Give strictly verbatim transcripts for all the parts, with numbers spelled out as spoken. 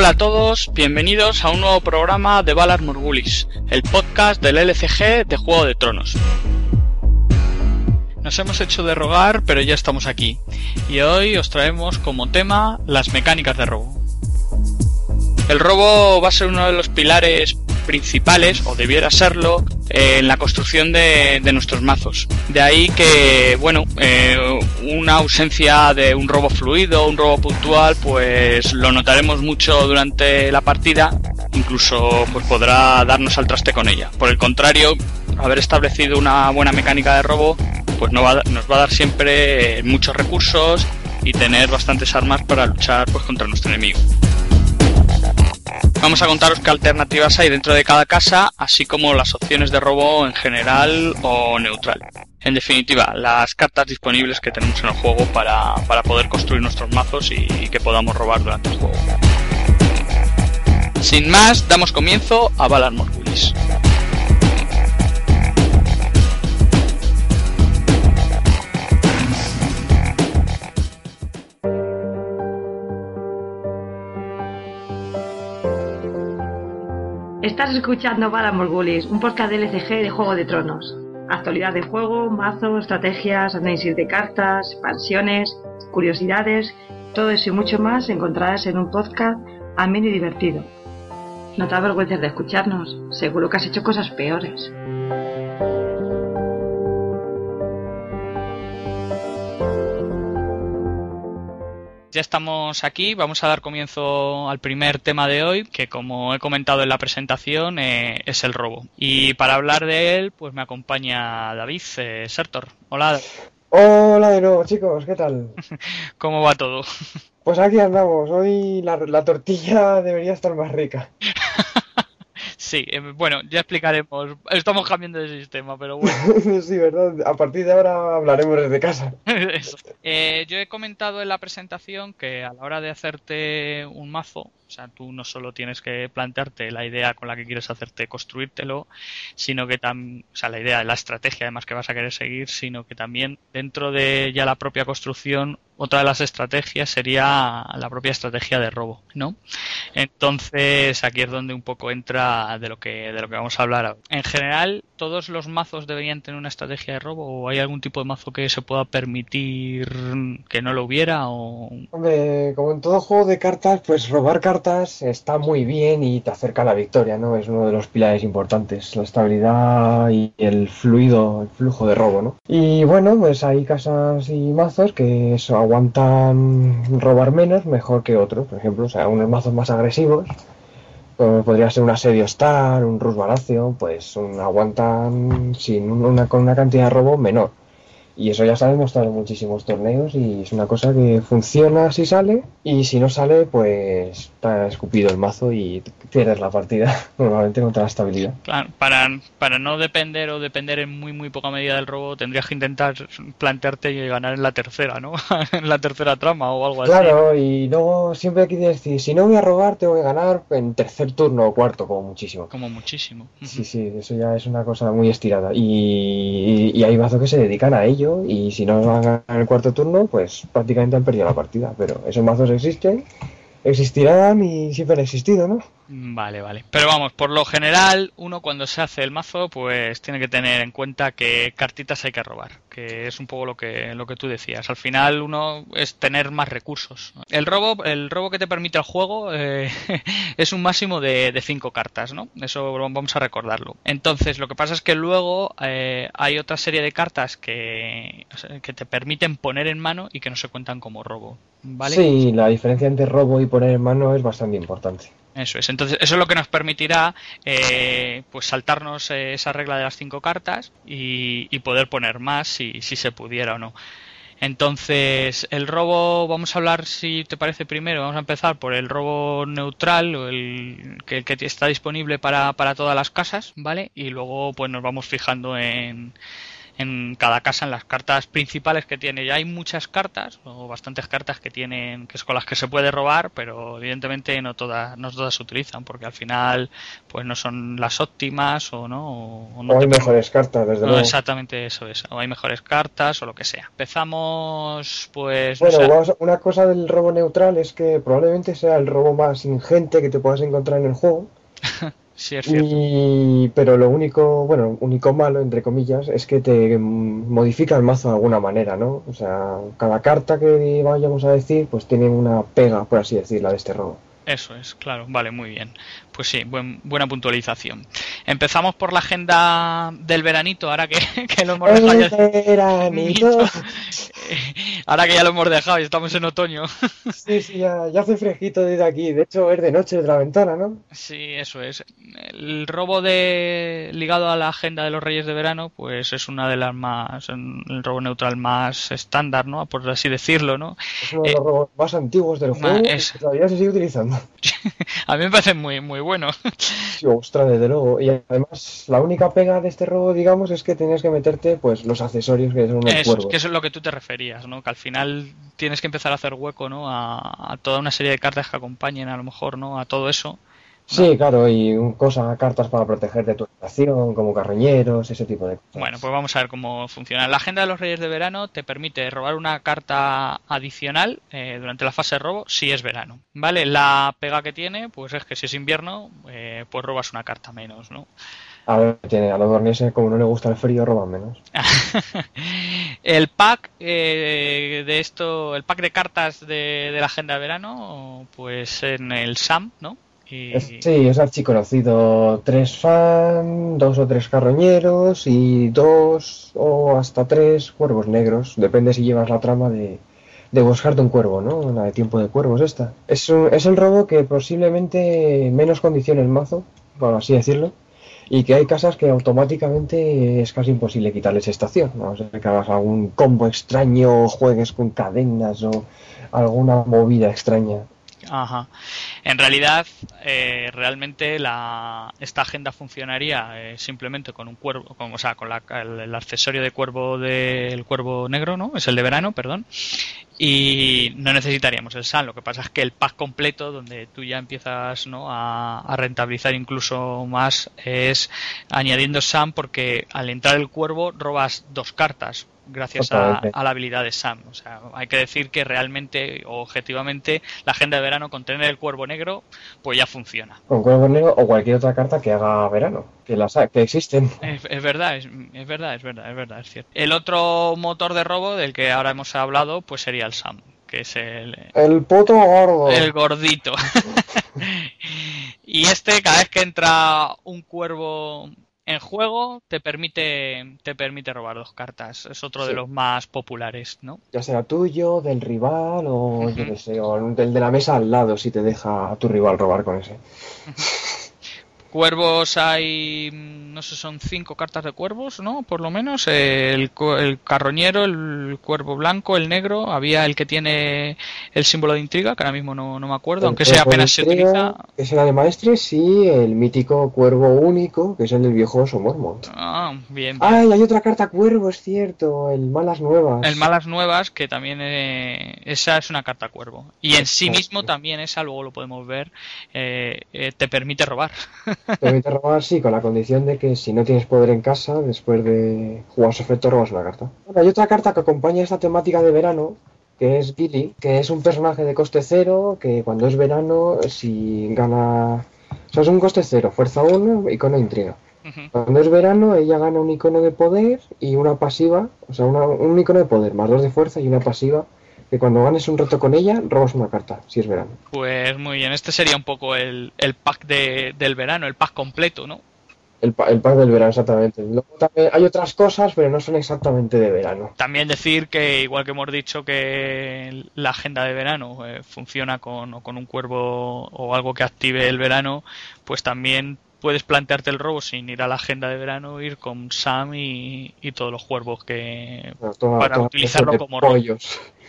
Hola a todos, bienvenidos a un nuevo programa de Valar Morghulis, el podcast del L C G de Juego de Tronos. Nos hemos hecho de rogar, pero ya estamos aquí, y hoy os traemos como tema las mecánicas de robo. El robo va a ser uno de los pilares principales, o debiera serlo, eh, en la construcción de, de nuestros mazos. De ahí que, bueno, eh, una ausencia de un robo fluido, un robo puntual, pues lo notaremos mucho durante la partida, incluso pues podrá darnos al traste con ella. Por el contrario, haber establecido una buena mecánica de robo, pues nos va a, nos va a dar siempre muchos recursos y tener bastantes armas para luchar pues contra nuestro enemigo. Vamos a contaros qué alternativas hay dentro de cada casa, así como las opciones de robo en general o neutral. En definitiva, las cartas disponibles que tenemos en el juego para, para poder construir nuestros mazos y, y que podamos robar durante el juego. Sin más, damos comienzo a Valar Morghulis. Estás escuchando Valar Morghulis, un podcast de L C G de Juego de Tronos. Actualidad del juego, mazos, estrategias, análisis de cartas, expansiones, curiosidades, todo eso y mucho más encontrarás en un podcast ameno y divertido. No te avergüences de escucharnos, seguro que has hecho cosas peores. Ya estamos aquí, vamos a dar comienzo al primer tema de hoy, que como he comentado en la presentación, eh, es el robo. Y para hablar de él, pues me acompaña David, eh, Sertor. Hola. Hola de nuevo, chicos, ¿qué tal? ¿Cómo va todo? Pues aquí andamos, hoy la, la tortilla debería estar más rica. Sí, eh, bueno, ya explicaremos. Estamos cambiando de sistema, pero bueno. Sí, ¿verdad? A partir de ahora hablaremos desde casa. Eso. Eh, yo he comentado en la presentación que a la hora de hacerte un mazo, o sea, tú no solo tienes que plantearte la idea con la que quieres hacerte construírtelo, sino que también, o sea, la idea, la estrategia además que vas a querer seguir, sino que también dentro de ya la propia construcción, otra de las estrategias sería la propia estrategia de robo, ¿no? Entonces aquí es donde un poco entra de lo que de lo que vamos a hablar ahora. En general, ¿todos los mazos deberían tener una estrategia de robo o hay algún tipo de mazo que se pueda permitir que no lo hubiera? O... Hombre, como en todo juego de cartas, pues robar cartas está muy bien y te acerca a la victoria, ¿no? Es uno de los pilares importantes, la estabilidad y el fluido, el flujo de robo, ¿no? Y bueno, pues hay casas y mazos que eso, aguantan robar menos mejor que otros, por ejemplo, o sea, unos mazos más agresivos, como podría ser un Asedio Star, un Rus Baratheon, pues un, aguantan sin una, con una cantidad de robo menor. Y eso ya se ha demostrado en muchísimos torneos y es una cosa que funciona si sale y si no sale pues está escupido el mazo y pierdes la partida normalmente contra la estabilidad. Claro, para, para no depender o depender en muy muy poca medida del robo tendrías que intentar plantearte y ganar en la tercera, ¿no? En la tercera trama o algo claro, así. Claro, y luego siempre hay que decir, si no voy a robar tengo que ganar en tercer turno o cuarto como muchísimo. Como muchísimo. Sí, sí, eso ya es una cosa muy estirada y, y hay mazos que se dedican a ello. Y si no van a ganar el cuarto turno, pues prácticamente han perdido la partida. Pero esos mazos existen, existirán y siempre han existido, ¿no? Vale, vale. Pero vamos, por lo general, uno cuando se hace el mazo, pues tiene que tener en cuenta que cartitas hay que robar. Que es un poco lo que lo que tú decías. Al final, uno es tener más recursos. El robo el robo que te permite el juego eh, es un máximo de, de cinco cartas, ¿no? Eso vamos a recordarlo. Entonces, lo que pasa es que luego eh, hay otra serie de cartas que, que te permiten poner en mano y que no se cuentan como robo, ¿vale? Sí, la diferencia entre robo y poner en mano es bastante importante. Eso es. Entonces, eso es lo que nos permitirá eh, pues saltarnos eh, esa regla de las cinco cartas y, y poder poner más si, si se pudiera o no. Entonces, el robo, vamos a hablar, si te parece primero, vamos a empezar por el robo neutral, o el que, que está disponible para, para todas las casas, ¿vale? Y luego pues nos vamos fijando en, en cada casa, en las cartas principales que tiene. Ya hay muchas cartas, o bastantes cartas que tienen, que es con las que se puede robar, pero evidentemente no todas, no todas se utilizan, porque al final pues no son las óptimas o no. O, o no o hay te mejores cartas, desde no, luego. exactamente eso es. O hay mejores cartas o lo que sea. Empezamos, pues, no Bueno, sé. vamos a- una cosa del robo neutral es que probablemente sea el robo más ingente que te puedas encontrar en el juego. Sí, es cierto. Y... Pero lo único, bueno, único malo, entre comillas, es que te mm, modifica el mazo de alguna manera, ¿no? O sea, cada carta que vayamos a decir, pues tiene una pega, por así decirla, de este robo. Eso es, claro, vale, muy bien. Pues sí, buen, buena puntualización. Empezamos por la agenda del veranito, ahora que, que lo hemos dejado El ya. veranito. Ahora que ya lo hemos dejado y estamos en otoño. Sí, sí, ya, ya hace fresquito desde aquí. De hecho, es de noche desde la ventana, ¿no? Sí, eso es. El robo de ligado a la agenda de los Reyes de Verano, pues es una de las más, el robo neutral más estándar, ¿no? Por así decirlo, ¿no? Es uno de Eh, los robos más antiguos del ma- juego y es, que todavía se sigue utilizando. a mí me parece muy, muy bueno. Sí, ostras, desde luego. Y además, la única pega de este robo, digamos, es que tienes que meterte, pues, los accesorios que son los Eso, es que cuervos. eso es lo que tú te referías, ¿no? Que al final tienes que empezar a hacer hueco, ¿no? A, a toda una serie de cartas que acompañen, a lo mejor, ¿no? A todo eso, ¿no? Sí, claro, y un- cosas, cartas para proteger de tu estación, como carroñeros, ese tipo de Bueno, cosas. pues vamos a ver cómo funciona. La agenda de los Reyes de Verano te permite robar una carta adicional eh, durante la fase de robo si es verano, ¿vale? La pega que tiene, pues es que si es invierno, eh, pues robas una carta menos, ¿no? A ver, tiene a los dornienses, como no les gusta el frío, roban menos. El pack eh, de esto, el pack de cartas de, de la agenda de verano, pues en el S A M, ¿no? Es- Y sí, es archiconocido. Tres fan, dos o tres carroñeros y dos o hasta tres cuervos negros. Depende si llevas la trama de, de buscarte un cuervo, ¿no? La de tiempo de cuervos esta. Es, un- es el robo que posiblemente menos condiciona el mazo, por así decirlo. Y que hay casas que automáticamente es casi imposible quitarles estación. ¿No? O sea, que hagas algún combo extraño, juegues con cadenas o alguna movida extraña. ajá. En realidad, eh, realmente la, esta agenda funcionaría eh, simplemente con un cuervo, con, o sea, con la- el, el accesorio de cuervo del cuervo negro, ¿no? Es el de verano, perdón. Y no necesitaríamos el S A M. Lo que pasa es que el pack completo, donde tú ya empiezas, ¿no? a, a rentabilizar incluso más, es añadiendo S A M, porque al entrar el cuervo robas dos cartas gracias a, Exactamente. a la habilidad de S A M. O sea, hay que decir que realmente o objetivamente la agenda de verano con tener el cuervo negro pues ya funciona. Con cuervo negro o cualquier otra carta que haga verano, que las ha- que existen. Es, es verdad, es, es verdad, es verdad, es verdad, es cierto. El otro motor de robo del que ahora hemos hablado pues sería el S A M, que es el, El puto el gordo. gordito. Y este, cada vez que entra un cuervo en juego, te permite, te permite robar dos cartas. Es otro de Sí. los más populares, ¿no? Ya sea tuyo, del rival o yo Ujú. qué sé, o del de la mesa al lado si te deja a tu rival robar con ese. Cuervos hay, mm, no sé, son cinco cartas de cuervos, ¿no? Por lo menos. Eh, el, cu- el carroñero, el cuervo blanco, el negro. Había el que tiene el símbolo de intriga, que ahora mismo no, no me acuerdo, El aunque ese cuervo de apenas se utiliza. intriga, que es el de maestres, y el mítico cuervo único, que es el del viejo oso Mormont. Ah, bien, bien. ¡Ay, hay otra carta cuervo, es cierto! El Malas El Nuevas. Malas Nuevas, que también eh, esa es una carta cuervo. Y en sí mismo Exacto. también esa, luego lo podemos ver, eh, eh, te permite robar. Te permite robar, sí, con la condición de que si no tienes poder en casa, después de jugar su efecto, robas una carta. Bueno, hay otra carta que acompaña esta temática de verano, que es Gilly, que es un personaje de coste cero, que cuando es verano, si gana... O sea, es un coste cero, fuerza uno, icono de intriga. Ujú. Cuando es verano, ella gana un icono de poder y una pasiva, o sea, una- un icono de poder, más dos de fuerza y una pasiva, que cuando ganes un reto con ella, robas una carta, si es verano. Pues muy bien, este sería un poco el, el pack de, del verano, el pack completo, ¿no? El, pa- el pack del verano, exactamente. Luego también hay otras cosas, pero no son exactamente de verano. También decir que, igual que hemos dicho que la agenda de verano eh, funciona con, o con un cuervo o algo que active el verano, pues también puedes plantearte el robo sin ir a la agenda de verano, ir con Sam y, y todos los cuervos que Bueno, toda, para toda clase utilizarlo de como robo. pollos.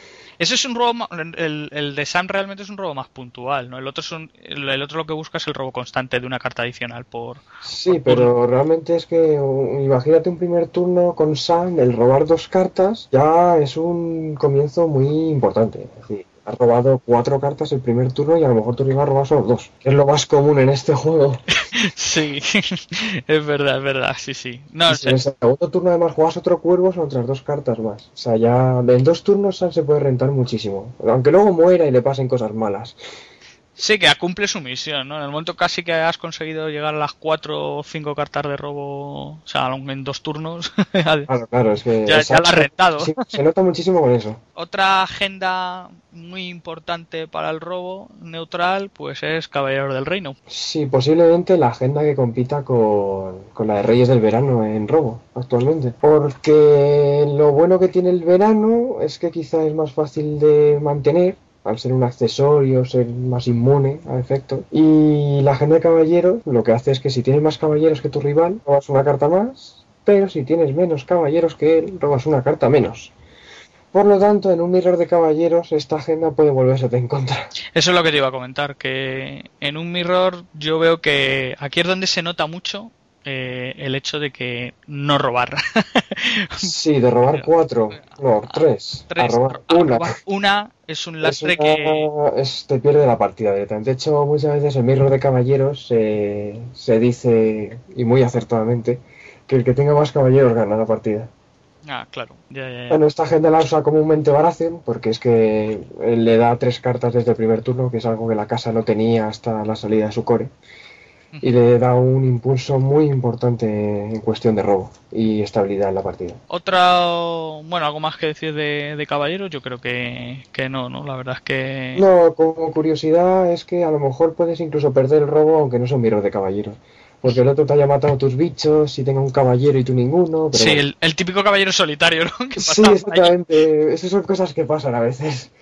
Eso es un robo, ma- el, el de Sam realmente es un robo más puntual, ¿no? El otro es un, el, el otro lo que busca es el robo constante de una carta adicional por, por Sí, turno. pero realmente es que uh, imagínate un primer turno con Sam, el robar dos cartas ya es un comienzo muy importante. Es decir, has robado cuatro cartas el primer turno y a lo mejor tu rival roba solo dos, que es lo más común en este juego. Sí, es verdad, es verdad, sí, sí. No, Y o si en sea, el segundo turno además juegas otro cuervo, son otras dos cartas más. O sea, ya en dos turnos Sam se puede rentar muchísimo. Aunque luego muera y le pasen cosas malas. sí que cumple su misión, ¿no? En el momento casi que has conseguido llegar a las cuatro o cinco cartas de robo, o sea, en dos turnos, Claro, claro, es que ya, esa- ya la has rentado. sí, se nota muchísimo con eso. Otra agenda muy importante para el robo neutral, pues es Caballero del Reino. Sí, posiblemente la agenda que compita con, con la de Reyes del Verano en robo actualmente. Porque lo bueno que tiene el verano es que quizá es más fácil de mantener, al ser un accesorio, ser más inmune a efectos. Y la agenda de caballeros lo que hace es que si tienes más caballeros que tu rival, robas una carta más, pero si tienes menos caballeros que él, robas una carta menos. Por lo tanto, en un mirror de caballeros, esta agenda puede volverse en contra. Eso es lo que te iba a comentar, que en un mirror yo veo que aquí es donde se nota mucho eh, el hecho de que no robar. Sí, de robar cuatro, no, tres, a Tres, robar a una. robar una es un Es lastre que... una, es- te pierde la partida directamente. De hecho, muchas veces en Mirror de Caballeros eh, se dice, y muy acertadamente, que el que tenga más caballeros gana la partida. Ah, claro, ya, ya, ya. Bueno, esta gente la usa comúnmente Baratheon, porque es que él le da tres cartas desde el primer turno, que es algo que la casa no tenía hasta la salida de su core, y le da un impulso muy importante en cuestión de robo y estabilidad en la partida. Otra, bueno, algo más que decir de, de caballeros, yo creo que, que no, ¿no? La verdad es que... No, como curiosidad es que a lo mejor puedes incluso perder el robo aunque no son Mirror de Caballeros. Porque el otro te haya matado tus bichos y tenga un caballero y tú ninguno, pero Sí, bueno. el, el típico caballero solitario, ¿no? Que Sí, pasa por ahí. exactamente. Esas son cosas que pasan a veces.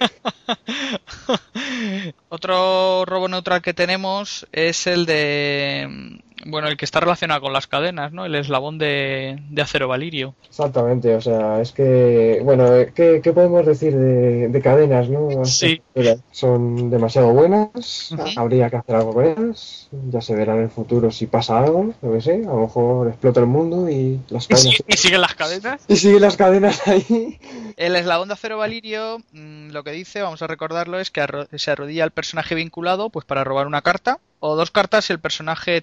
Otro robo neutral que tenemos es el de... Bueno, el que está relacionado con las cadenas, ¿no? El eslabón de, de acero valirio. Exactamente, o sea, es que, bueno, ¿qué, qué podemos decir de, de cadenas, no? Sí. Son demasiado buenas, Ujú. habría que hacer algo con ellas, ya se verá en el futuro si pasa algo, no sé, a lo mejor explota el mundo y las ¿Y, cadenas... sigue- y siguen las cadenas? Y siguen las cadenas ahí. El eslabón de acero valirio, mmm, lo que dice, vamos a recordarlo, es que arro- se arrodilla el personaje vinculado pues para robar una carta o dos cartas si el personaje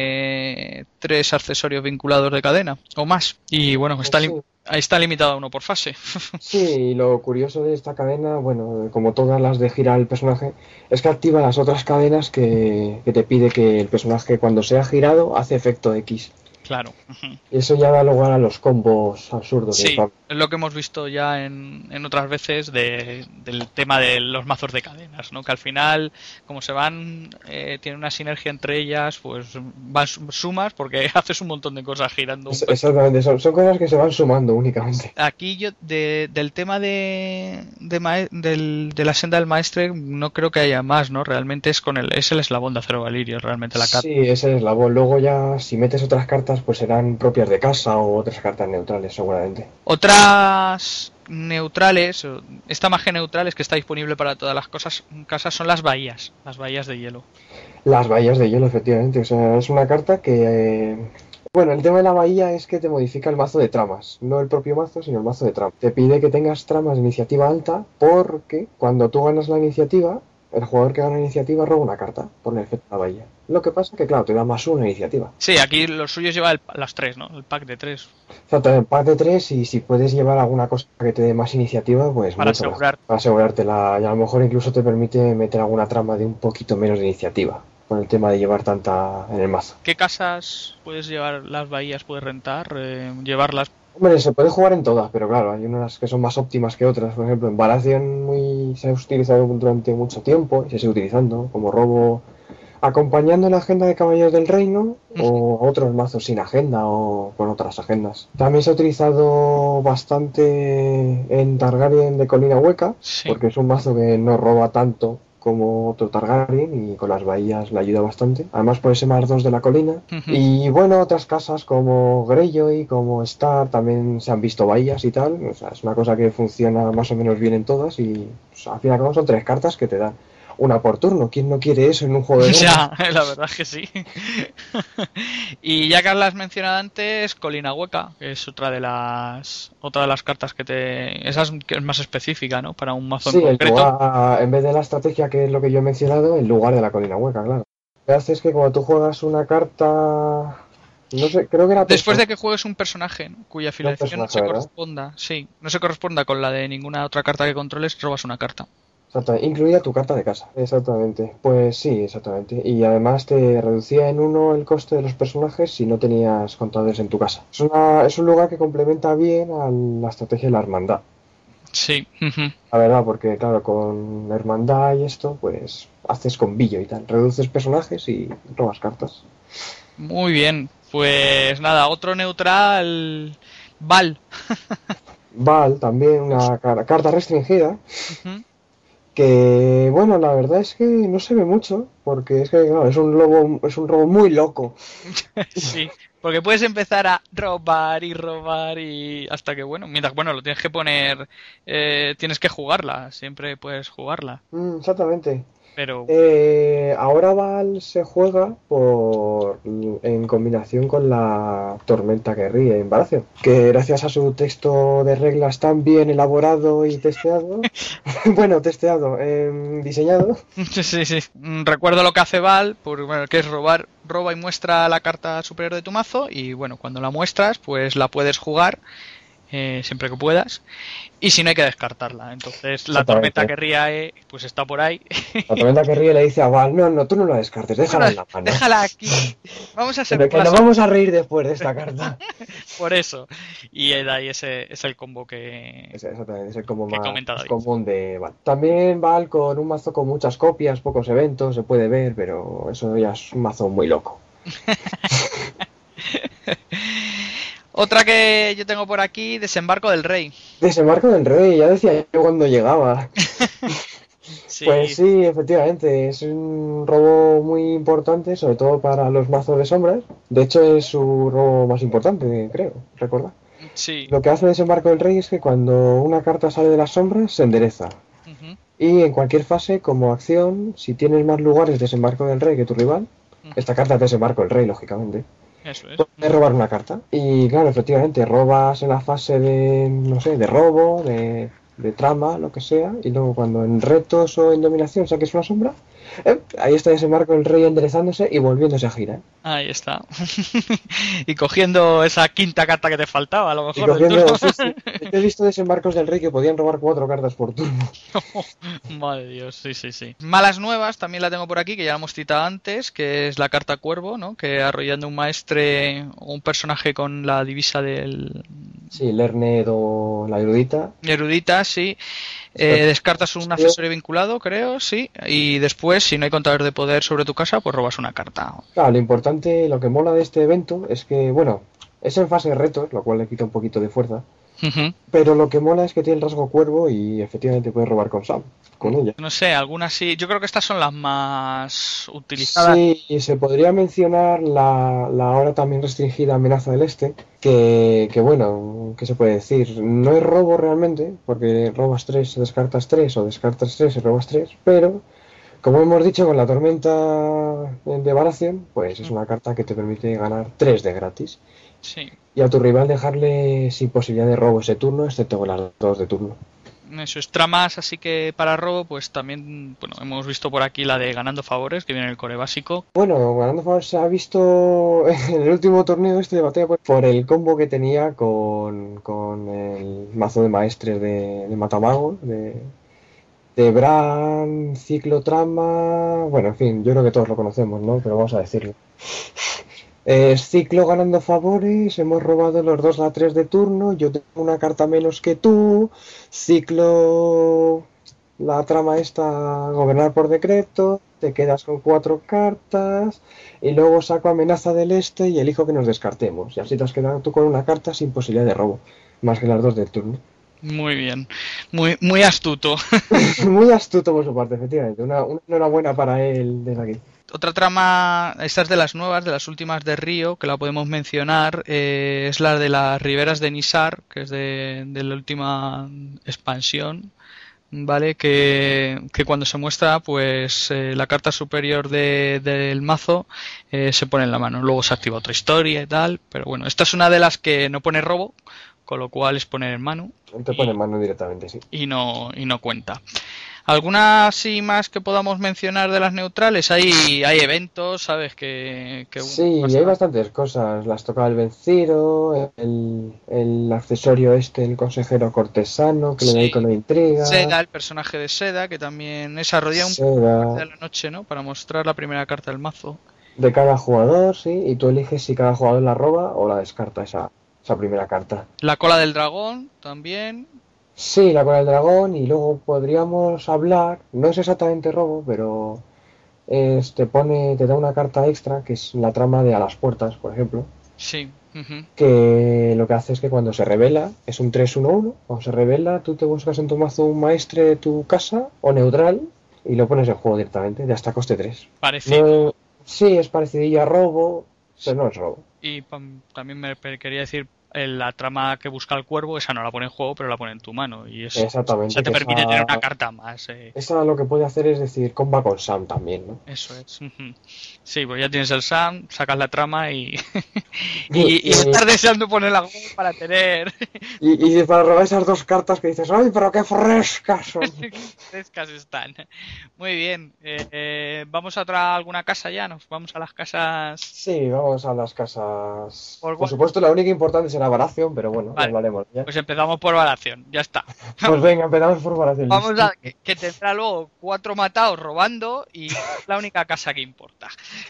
tiene tres accesorios vinculados de cadena o más. Y bueno, está lim- Sí. ahí está limitado a uno por fase. Sí, y lo curioso de esta cadena, bueno, como todas las de girar el personaje, es que activa las otras cadenas que, que te pide que el personaje cuando sea girado hace efecto X. Claro. Ujú. Y eso ya da lugar a los combos absurdos de Sí, Pablo. es lo que hemos visto ya en, en otras veces de- del tema de los mazos de cadenas, ¿no? Que al final, como se van, eh, tiene una sinergia entre ellas, pues van sum- sumas porque haces un montón de cosas girando un Es- Exactamente, son, son cosas que se van sumando únicamente. Aquí yo de, del tema de, de, mae- del- de la senda del maestre no creo que haya más, ¿no? Realmente es con el es el eslabón de acero valirio, realmente la carta. Sí, ese es eslabón. Luego ya, si metes otras cartas, pues serán propias de casa o otras cartas neutrales, seguramente. Otras neutrales, o- esta magia neutral es que está disponible para todas las cosas casas son las bahías, las bahías de hielo. Las bahías de hielo, efectivamente. O sea, es una carta que... eh, Bueno, el tema de la bahía es que te modifica el mazo de tramas. No el propio mazo, sino el mazo de tramas. Te pide que tengas tramas de iniciativa alta porque cuando tú ganas la iniciativa, el jugador que gana la iniciativa roba una carta por el efecto de la bahía. Lo que pasa que, claro, te da más una iniciativa. Sí, aquí los suyos lleva el- las tres, ¿no? El pack de tres Exacto, en pack de tres y si puedes llevar alguna cosa que te dé más iniciativa, pues para mucho asegurar. mejor. Para asegurártela. Y a lo mejor incluso te permite meter alguna trama de un poquito menos de iniciativa. Con el tema de llevar tanta en el mazo. ¿Qué casas puedes llevar las bahías, puedes rentar, eh, llevarlas? Hombre, se puede jugar en todas, pero claro, hay unas que son más óptimas que otras. Por ejemplo, en Baratheon muy, se ha utilizado durante mucho tiempo y se sigue utilizando como robo acompañando la agenda de Caballeros del Reino o otros mazos sin agenda o con otras agendas. También se ha utilizado bastante en Targaryen de Colina Hueca, Sí. porque es un mazo que no roba tanto como otro Targaryen y con las bahías le ayuda bastante. Además por ese más dos de la colina. Ujú. Y bueno, otras casas como Greyjoy, como Star, también se han visto bahías y tal. O sea, es una cosa que funciona más o menos bien en todas y pues, al fin y al cabo son tres cartas que te dan una por turno. ¿Quién no quiere eso en un juego de rol? Ya, la verdad es que sí. Y ya que las has mencionado antes, Colina Hueca, que es otra de las otra de las cartas que te... Esa es, que es más específica, ¿no? Para un mazo Sí, en el que concreto. va, en vez de la estrategia, que es lo que yo he mencionado, en lugar de la colina hueca, claro. Lo que hace es que cuando tú juegas una carta, no sé, creo que era Después persona- de que juegues un personaje, ¿no? Cuya afiliación no personaje, se ¿verdad? corresponda, sí, no se corresponda con la de ninguna otra carta que controles, robas una carta. Exactamente, incluía tu carta de casa. Exactamente, pues sí, exactamente. Y además te reducía en uno el coste de los personajes si no tenías contadores en tu casa. Es, una, es un lugar que complementa bien a la estrategia de la hermandad. Sí. Ujú. La verdad, porque claro, con hermandad y esto, pues haces combillo y tal. Reduces personajes y robas cartas. Muy bien. Pues nada, otro neutral. Val. Val, también una car- carta restringida, Ujú. que bueno, la verdad es que no se ve mucho, porque es que claro, es un lobo, es un robo muy loco. Sí, porque puedes empezar a robar y robar y hasta que, bueno, mientras, bueno, lo tienes que poner, eh, tienes que jugarla, siempre puedes jugarla, Mm, exactamente. pero Eh, ahora Val se juega por en combinación con la Tormenta que ríe en Baratheon, que gracias a su texto de reglas tan bien elaborado y testeado, bueno, testeado, em, diseñado, sí, sí, sí. Mm, Recuerdo lo que hace Val, por, bueno, que es robar, roba y muestra la carta superior de tu mazo y, bueno, cuando la muestras, pues la puedes jugar eh, siempre que puedas y si no hay que descartarla. Entonces la tormenta exactamente. que ríe, pues está por ahí. La Tormenta que ríe le dice a Val, no, no, tú no la descartes, déjala Bueno, en la mano. déjala aquí. Vamos a ser Pero que nos más vamos a reír después de esta carta. por eso. Y de ahí ese es el combo que, Ese, exactamente, es el combo que he más, comentado más ahí. común de Val. También Val con un mazo con muchas copias, pocos eventos, se puede ver, pero eso ya es un mazo muy loco. Otra que yo tengo por aquí, Desembarco del Rey. Desembarco del Rey, ya decía yo cuando llegaba. Sí, Pues sí, efectivamente, es un robo muy importante, sobre todo para los mazos de sombras. De hecho, es su robo más importante, creo, recordar. sí. Lo que hace Desembarco del Rey es que cuando una carta sale de las sombras, se endereza. Ujú, Y en cualquier fase, como acción, si tienes más lugares Desembarco del Rey que tu rival, ujú. esta carta es Desembarco del Rey, lógicamente, Eso es. puedes robar una carta. Y claro, efectivamente, robas en la fase de, no sé, de robo, de, de trama, lo que sea, y luego cuando en retos o en dominación saques una sombra, ¡eh! Ahí está Desembarco del Rey enderezándose y volviéndose a girar. Ahí está. Y cogiendo esa quinta carta que te faltaba, a lo Y mejor del cogiendo, turno. sí, sí. He visto Desembarcos del Rey que podían robar cuatro cartas por turno. Madre de Dios, sí, sí, sí. Malas nuevas, también la tengo por aquí, que ya la hemos citado antes, que es la carta Cuervo, ¿no? Que arrollando un maestre o un personaje con la divisa del Sí, Lerned o la erudita. erudita, sí. Eh, descartas un accesorio vinculado, creo, sí. Y después, si no hay contador de poder sobre tu casa, pues robas una carta. Claro, lo importante, lo que mola de este evento es que, bueno, es en fase de retos, lo cual le quita un poquito de fuerza. Ujú. Pero lo que mola es que tiene el rasgo cuervo y efectivamente puedes robar con Sam, con ella. No sé, algunas sí. Yo creo que estas son las más utilizadas. Sí, y se podría mencionar la, la ahora también restringida amenaza del este, que, que bueno, ¿qué se puede decir? No es robo realmente, porque robas tres, descartas tres, o descartas tres y robas tres, pero como hemos dicho con la tormenta de Baratheon, pues es una carta que te permite ganar tres de gratis. Sí. Y a tu rival dejarle sin posibilidad de robo ese turno, excepto con las dos de turno. Eso es tramas, así que para robo, pues también, bueno, hemos visto por aquí la de ganando favores, que viene en el core básico. Bueno, ganando favor se ha visto en el último torneo este de batalla por, por el combo que tenía con, con el mazo de maestres de, de Matamago, de, de Bran, Ciclotrama, bueno, en fin, yo creo que todos lo conocemos, ¿no? Pero vamos a decirlo. Eh, Ciclo ganando favores, hemos robado los dos a tres de turno, yo tengo una carta menos que tú, Ciclo, la trama esta, gobernar por decreto, te quedas con cuatro cartas, y luego saco amenaza del este y elijo que nos descartemos, y así te has quedado tú con una carta sin posibilidad de robo, más que las dos del turno. Muy bien, muy muy astuto. Muy astuto por su parte, efectivamente. Una, una enhorabuena para él desde aquí. Otra trama, esta es de las nuevas, de las últimas de Río, que la podemos mencionar, eh, es la de las riberas de Nisar, que es de, de la última expansión, ¿vale? Que, que cuando se muestra, pues eh, la carta superior de, del mazo eh, se pone en la mano. Luego se activa otra historia y tal, pero bueno, esta es una de las que no pone robo, con lo cual es poner en mano. Te pone en mano directamente, sí. Y no, y no cuenta. ¿Alguna sí más que podamos mencionar de las neutrales? Hay, hay eventos, ¿sabes? Que, que sí, pasa... hay bastantes cosas. Las toca el vencido, el, el accesorio este, el consejero cortesano, que sí. le da icono de intriga. Seda, el personaje de Seda, que también es arrodilla un Seda. poco de la noche, ¿no? Para mostrar la primera carta del mazo. De cada jugador, sí, y tú eliges si cada jugador la roba o la descarta esa, esa primera carta. La cola del dragón, también. Sí, la cola del dragón, y luego podríamos hablar, no es exactamente robo, pero es, te pone, te da una carta extra, que es la trama de A las Puertas, por ejemplo. Sí. Uh-huh. Que lo que hace es que cuando se revela, es un tres uno uno, cuando se revela, tú te buscas en tu mazo un maestre de tu casa, o neutral, y lo pones en juego directamente, de hasta coste tres. Parecido. No, sí, es parecidilla a robo, pero no es robo. Y pam, también me quería decir, la trama que busca el cuervo, esa no la pone en juego, pero la pone en tu mano. Y es, exactamente. Esa te permite esa, tener una carta más. Eh. Esa lo que puede hacer es decir, comba con Sam también, ¿no? Eso es. Sí, pues ya tienes el Sam, sacas la trama y. y, y, y estás deseando poner la juego para tener. y, y para robar esas dos cartas que dices, ¡ay, pero qué frescas son! Frescas están. Muy bien. Eh, eh, ¿Vamos a otra alguna casa ya? ¿Nos vamos a las casas? Sí, vamos a las casas. Por, por supuesto, la única importante será Baratheon, pero bueno, vale. hablaremos ya. Pues empezamos por Baratheon, ya está. Pues venga, empezamos por Baratheon. Vamos a que, que tendrá luego cuatro matados robando y es la única casa que importa.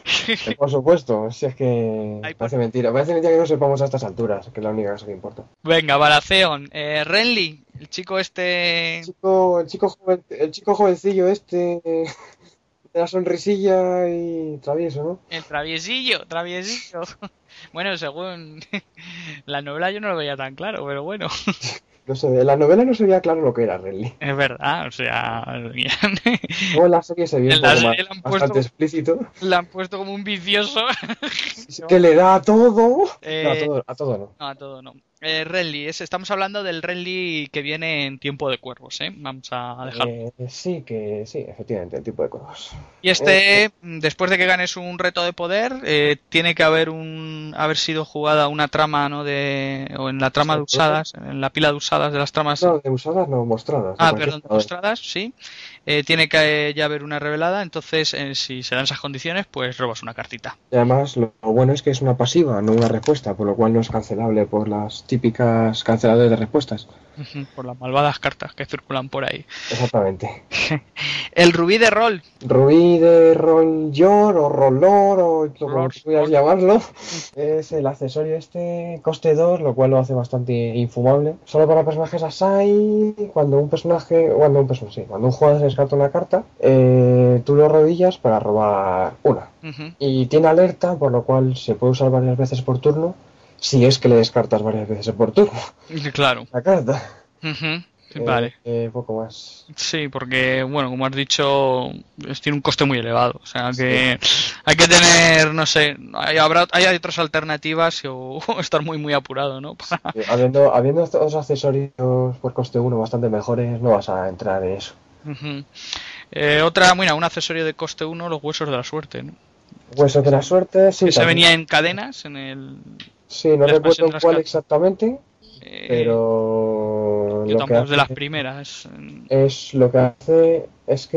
Por supuesto, si es que Ay, parece mentira. Parece mentira que no sepamos a estas alturas, que es la única casa que importa. Venga, Baratheon. Eh, Renly, el chico este... El chico, el chico, joven, el chico jovencillo este... de la sonrisilla y travieso, ¿no? El traviesillo, traviesillo. Bueno, según la novela yo no lo veía tan claro, pero bueno. No sé, en la novela no se veía claro lo que era Renly. Es verdad, o sea... Luego en la serie se vio un poco más, bastante puesto, explícito. La han puesto como un vicioso. Que le da a todo. Eh, no, a todo, a todo no. No, a todo no. Eh, Renly, es, estamos hablando del Renly que viene en Tiempo de Cuervos, ¿eh? Vamos a dejarlo. Eh, sí, que sí, efectivamente, el tipo de cuervos. Y este, eh, después de que ganes un reto de poder, eh, tiene que haber un haber sido jugada una trama, ¿no? De o en la trama de usadas, en la pila de usadas de las tramas. No, de usadas no, mostradas. Ah, perdón, mostradas, sí. Eh, tiene que ya haber una revelada, entonces eh, si se dan esas condiciones, pues robas una cartita. Y además lo bueno es que es una pasiva, no una respuesta, por lo cual no es cancelable por las típicas canceladores de respuestas. Por las malvadas cartas que circulan por ahí. Exactamente. El rubí de rol. Rubí de rol yor o rolor o como quieras llamarlo. Es el accesorio este, coste dos, lo cual lo hace bastante infumable. Solo para personajes asai, cuando un personaje, cuando un personaje, sí, cuando un jugador se descarta una carta, eh, tú lo rodillas para robar una. Uh-huh. Y tiene alerta, por lo cual se puede usar varias veces por turno. Si es que le descartas varias veces por turno. Claro. La carta. Uh-huh. Sí, vale. Eh, eh, poco más. Sí, porque, bueno, como has dicho, tiene un coste muy elevado. O sea que sí. Hay que tener, no sé, hay, habrá, hay otras alternativas o, o estar muy, muy apurado, ¿no? Para... Sí, habiendo, habiendo estos accesorios por coste uno bastante mejores, no vas a entrar en eso. Uh-huh. eh, otra, bueno, un accesorio de coste uno, los huesos de la suerte, ¿no? Huesos de la suerte, sí. Que se venía en cadenas, en el... Sí, no recuerdo cuál exactamente, eh, pero... Yo tampoco es de las primeras. Es lo que hace es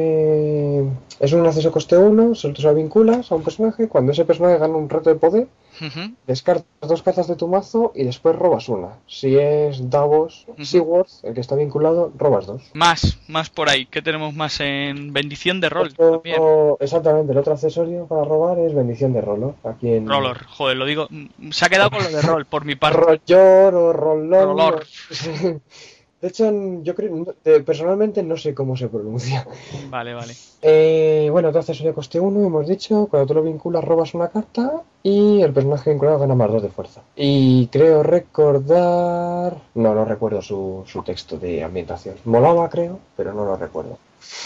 que es un acceso coste uno, solo te lo vinculas a un personaje, cuando ese personaje gana un reto de poder, uh-huh. descartas dos cartas de tu mazo y después robas una. Si es Davos uh-huh. Seaworth, el que está vinculado, robas dos. Más, más por ahí. ¿Qué tenemos más en bendición de rol? Otro, exactamente, el otro accesorio para robar es bendición de rol, ¿no? Aquí en... Roller, joder, lo digo, se ha quedado con lo de rol por mi parte. Rollor o rollor. Rollor. De hecho, yo creo, eh, personalmente no sé cómo se pronuncia. Vale, vale. Eh, bueno, entonces ya coste uno, hemos dicho, cuando tú lo vinculas robas una carta y el personaje vinculado gana más dos de fuerza. Y creo recordar... No, no recuerdo su, su texto de ambientación. Molaba, creo, pero no lo recuerdo.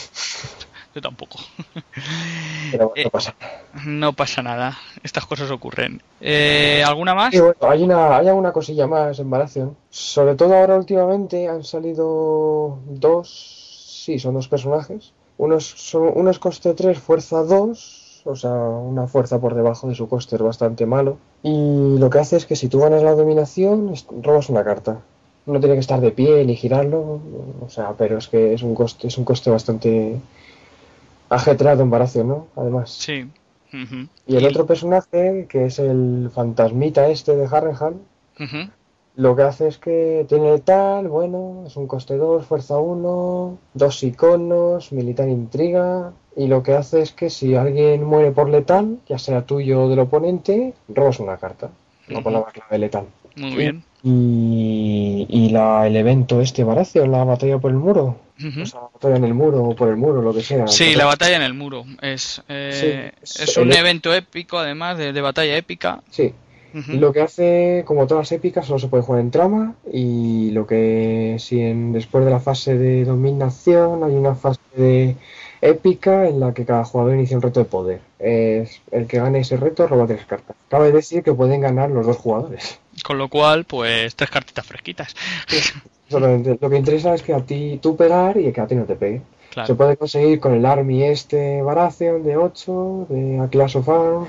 Yo tampoco. Pero bueno, Eh, no pasa nada. no pasa nada. Estas cosas ocurren. Eh, ¿Alguna más? Y bueno, hay una, hay alguna cosilla más en Baratheon. Sobre todo ahora últimamente han salido dos... Sí, son dos personajes. Unos son, uno es coste tres, fuerza dos, o sea, una fuerza por debajo de su coste es bastante malo. Y lo que hace es que si tú ganas la dominación, es- robas una carta. No tiene que estar de pie ni girarlo, o sea, pero es que es un coste, es un coste bastante ajetreado en Baratheon, ¿no? Además. Sí. Ujú. Y el Y... otro personaje, que es el fantasmita este de Harrenhal, ujú. lo que hace es que tiene letal, bueno, es un coste dos, fuerza uno, dos iconos, militar intriga. Y lo que hace es que si alguien muere por letal, ya sea tuyo o del oponente, robas una carta. Una Ujú. palabra clave letal. Muy Y, bien. y, y la, el evento este Baratheon, la batalla por el muro. O Ujú. sea, la batalla en el muro o por el muro, lo que sea. Sí, la Entonces, batalla en el muro. Es, sí, eh, es es un el- evento épico, además, de, de batalla épica. sí. Ujú. Lo que hace, como todas las épicas, solo se puede jugar en trama y lo que si en, después de la fase de dominación hay una fase de épica en la que cada jugador inicia un reto de poder. Es, el que gane ese reto roba tres cartas. Cabe decir que pueden ganar los dos jugadores. Con lo cual, pues, tres cartitas fresquitas. Solamente, lo que interesa es que a ti tú pegar y que a ti no te pegue. Se Claro. puede conseguir con el Army este Baratheon de ocho, de A Clash of Arms,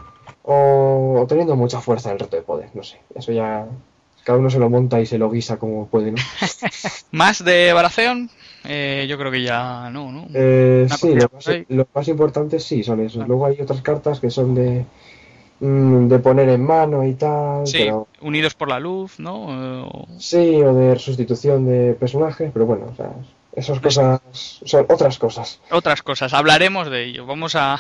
o, o teniendo mucha fuerza en el reto de poder, no sé. Eso ya cada uno se lo monta y se lo guisa como puede, ¿no? Más de Baratheon, eh, yo creo que ya no, ¿no? Eh, Una sí, cosilla lo por más, ahí. lo más importante sí son esos. Claro. Luego hay otras cartas que son de, mm, de poner en mano y tal, Sí, pero unidos por la luz, ¿no? Eh, o- sí, o de sustitución de personajes, pero bueno, o sea, esas cosas son otras cosas. Otras cosas, hablaremos de ello. Vamos a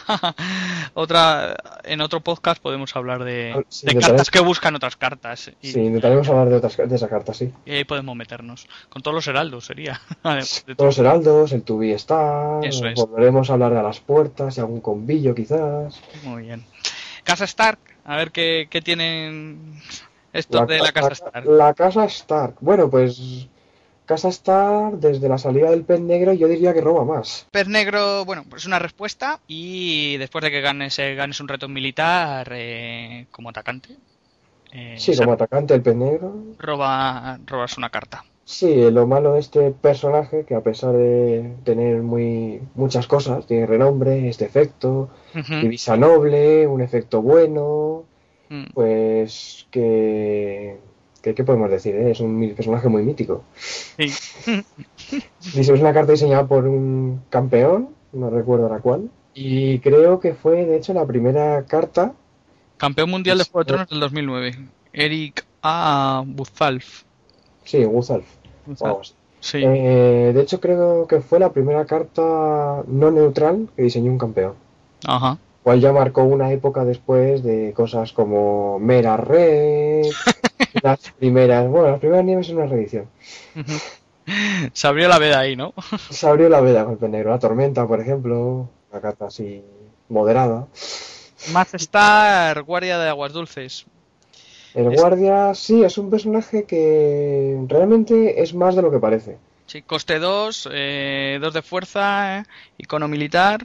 otra en otro podcast podemos hablar de, Sí, de intentaremos, cartas que buscan otras cartas y, sí, intentaremos hablar de otras de esa carta, sí. y ahí podemos meternos. Con todos los heraldos sería, además de Todos todo. los heraldos, el to be Star, Eso es. volveremos a hablar de las puertas y algún combillo quizás. Muy bien. Casa Stark, a ver qué, qué tienen estos La, de la la- Casa Stark. la casa Stark. Bueno, pues casa Stark desde la salida del pez negro yo diría que roba más. Pez negro, bueno, pues una respuesta y después de que ganes, eh, ganes un reto militar eh, como atacante, eh, Sí, se como atacante el pez negro. roba, robas una carta. Sí, lo malo de este personaje, que a pesar de tener muy muchas cosas, tiene renombre, este efecto, Ujú. divisa noble, un efecto bueno, Mm. pues que... que- ¿Qué podemos decir? eh? Es un mi- personaje muy mítico. Sí. Dice, es una carta diseñada por un campeón, no recuerdo ahora cuál, y creo que fue, de hecho, la primera carta. Campeón mundial de Juego de Tronos del dos mil nueve. Eric A. Buzalf. Sí, Guzalf, o algo así. Sí. Eh, de hecho, creo que fue la primera carta no neutral que diseñó un campeón. Ajá. Cual ya marcó una época después de cosas como Mera Red, las primeras, bueno, las primeras nieves es una reedición. Ujú. Se abrió la veda ahí, ¿no? Se abrió la veda con el negro, la tormenta, por ejemplo, una carta así moderada. Matt Star, guardia de aguas dulces. El Es- guardia, sí, es un personaje que realmente es más de lo que parece. Sí, coste dos, eh, dos de fuerza, eh, icono militar.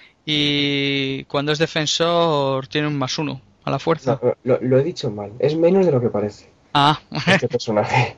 Y cuando es defensor tiene un más uno a la fuerza. No, lo, lo he dicho mal, es menos de lo que parece Ah, este personaje.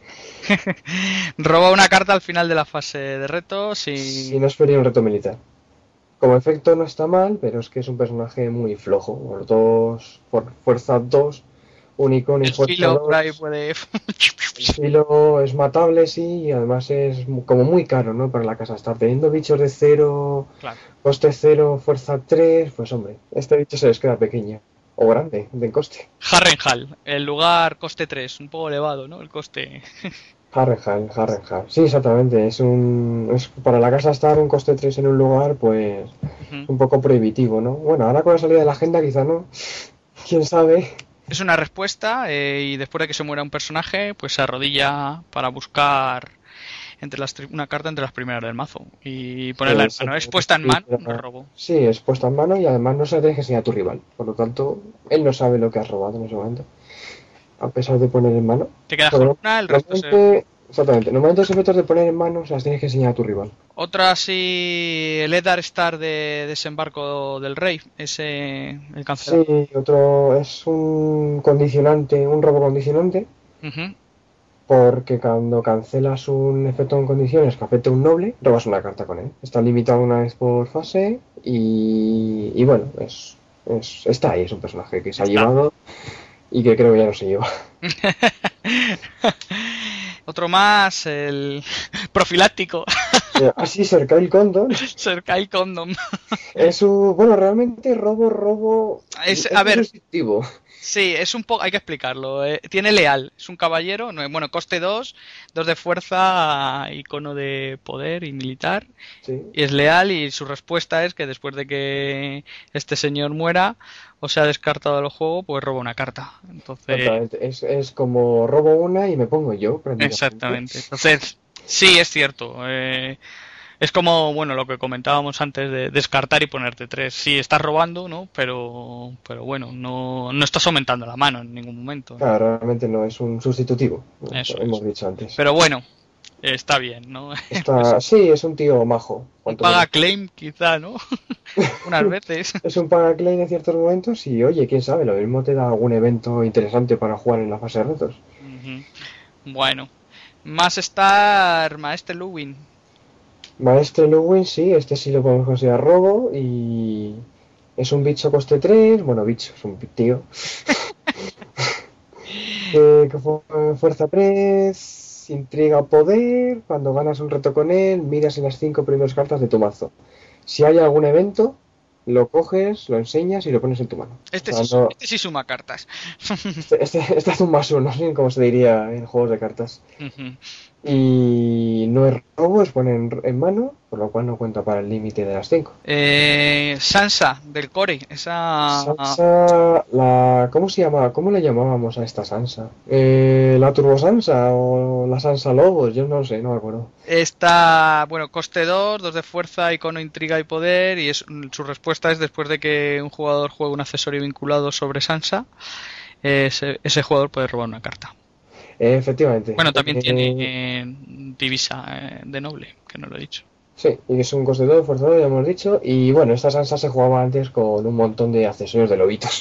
roba una carta al final de la fase de retos Si y... no espería un reto militar. Como efecto no está mal, pero es que es un personaje muy flojo. Por dos, por fuerza dos, un icono y El fuerza filo por ahí dos. puede... El filo es matable, sí, y además es mu- como muy caro, ¿no? Para la casa. Estar teniendo bichos de cero, Claro. coste cero, fuerza tres, pues hombre, este bicho se les queda pequeño. O grande, de coste. Harrenhal, el lugar coste tres, un poco elevado, ¿no? El coste... Harrenhal, Harrenhal. Sí, exactamente. Es un. Es, para la casa estar un coste tres en un lugar, pues. Ujú. Un poco prohibitivo, ¿no? Bueno, ahora con la salida de la agenda, quizá no. Quién sabe. Es una respuesta eh, y después de que se muera un personaje, pues se arrodilla para buscar entre las tri- una carta entre las primeras del mazo y ponerla Sí, en mano. sí, Es puesta en sí, mano, pero- no es robo. Sí, es puesta en mano y además no se la tienes que enseñar a tu rival. Por lo tanto, él no sabe lo que has robado en ese momento. A pesar de poner en mano. Te quedas Porque con una, el resto se... normalmente, exactamente, normalmente los efectos de poner en mano se las tienes que enseñar a tu rival. Otra sí, el Eddar Star de Desembarco del Rey, ese el cancelado. Sí, otro es un condicionante, un robo condicionante, Ujú. porque cuando cancelas un efecto en condiciones que afecte a un noble, robas una carta con él. Está limitado una vez por fase y, y bueno, es, es- está ahí, es un personaje que se ha Está. llevado y que creo que ya no se lleva. Otro más, el profiláctico, Eh, Así cerca el Condon Serkai Condom. es un, bueno, realmente robo, robo, Es, es a un ver, sustitutivo. sí, es un poco, hay que explicarlo. eh, Tiene leal, es un caballero, no, bueno, coste dos, dos de fuerza, icono de poder y militar. Sí. Y es leal y su respuesta es que después de que este señor muera o sea descartado del juego, pues roba una carta. Entonces, Exactamente. Es, es como robo una y me pongo yo. prácticamente. exactamente. Entonces, sí, es cierto. eh, es como, bueno, lo que comentábamos antes de descartar y ponerte tres. Sí, estás robando, ¿no? Pero, pero bueno, no, no estás aumentando la mano en ningún momento, ¿no? Claro, realmente no es un sustitutivo. Eso hemos es. dicho antes. Pero bueno, está bien, ¿no? Está, sí, es un tío majo. Un cuanto paga menos. claim, quizá, ¿no? Unas veces. Es un paga claim en ciertos momentos y oye, quién sabe, lo mismo te da algún evento interesante para jugar en la fase de retos. Ujú. Bueno, más Star Maestre Luwin. Maestre Luwin, sí, este sí lo podemos considerar robo y es un bicho coste tres, bueno, bicho, es un tío. que, que fu- fuerza tres, intriga poder, cuando ganas un reto con él, miras en las cinco primeras cartas de tu mazo. Si hay algún evento, lo coges, lo enseñas y lo pones en tu mano. Este, O sea, sí, no- este sí suma cartas. este, este- este es un más uno, ¿sí? Como se diría en juegos de cartas. Ujú. Y no es robo, es poner en, en mano, por lo cual no cuenta para el límite de las cinco. Eh, Sansa, del Core. Esa... Sansa, la, ¿cómo se llama? ¿Cómo le llamábamos a esta Sansa? Eh, ¿La Turbo Sansa o la Sansa Lobos? Yo no sé, no me acuerdo. Está, bueno, coste dos, dos de fuerza, icono, intriga y poder. Y es, su respuesta es después de que un jugador juegue un accesorio vinculado sobre Sansa, ese, ese jugador puede robar una carta. Eh, efectivamente. Bueno, también Eh, tiene eh, divisa eh, de noble, que no lo he dicho. Sí, y es un coste dos, fuerza dos, ya hemos dicho. Y bueno, esta Sansa se jugaba antes con un montón de accesorios de lobitos.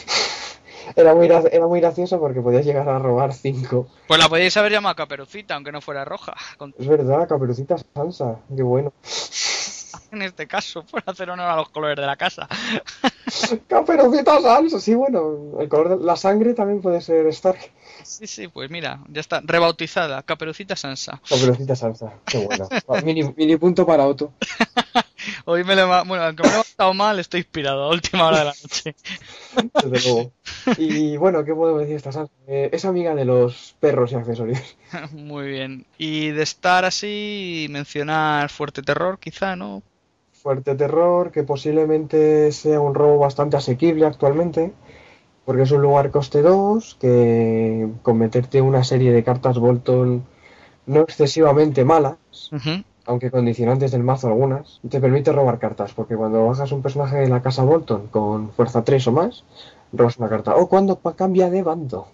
Era muy, gra- era muy gracioso porque podías llegar a robar cinco. Pues la podéis haber llamado Caperucita, aunque no fuera roja. Con- Es verdad, Caperucita Sansa, qué bueno. En este caso, por hacer honor a los colores de la casa. Caperucita Sansa, sí, bueno, el color de la sangre también puede ser Stark. Sí, sí, pues mira, ya está rebautizada, Caperucita Sansa. Caperucita Sansa, qué buena. Ah, Mini, mini punto para Otto. Hoy me lo bueno, aunque me lo he levantado mal, estoy inspirado a última hora de la noche. Desde luego. Y bueno, ¿qué puedo decir de esta Sansa? Eh, es amiga de los perros y accesorios. Muy bien. Y de estar así, mencionar Fuerte Terror, quizá, ¿no? Fuerte terror, que posiblemente sea un robo bastante asequible actualmente, porque es un lugar coste dos, que con meterte una serie de cartas Bolton no excesivamente malas, Ujú. aunque condicionantes del mazo algunas, te permite robar cartas, porque cuando bajas un personaje de la casa Bolton con fuerza tres o más, robas una carta. O cuando pa- cambia de bando.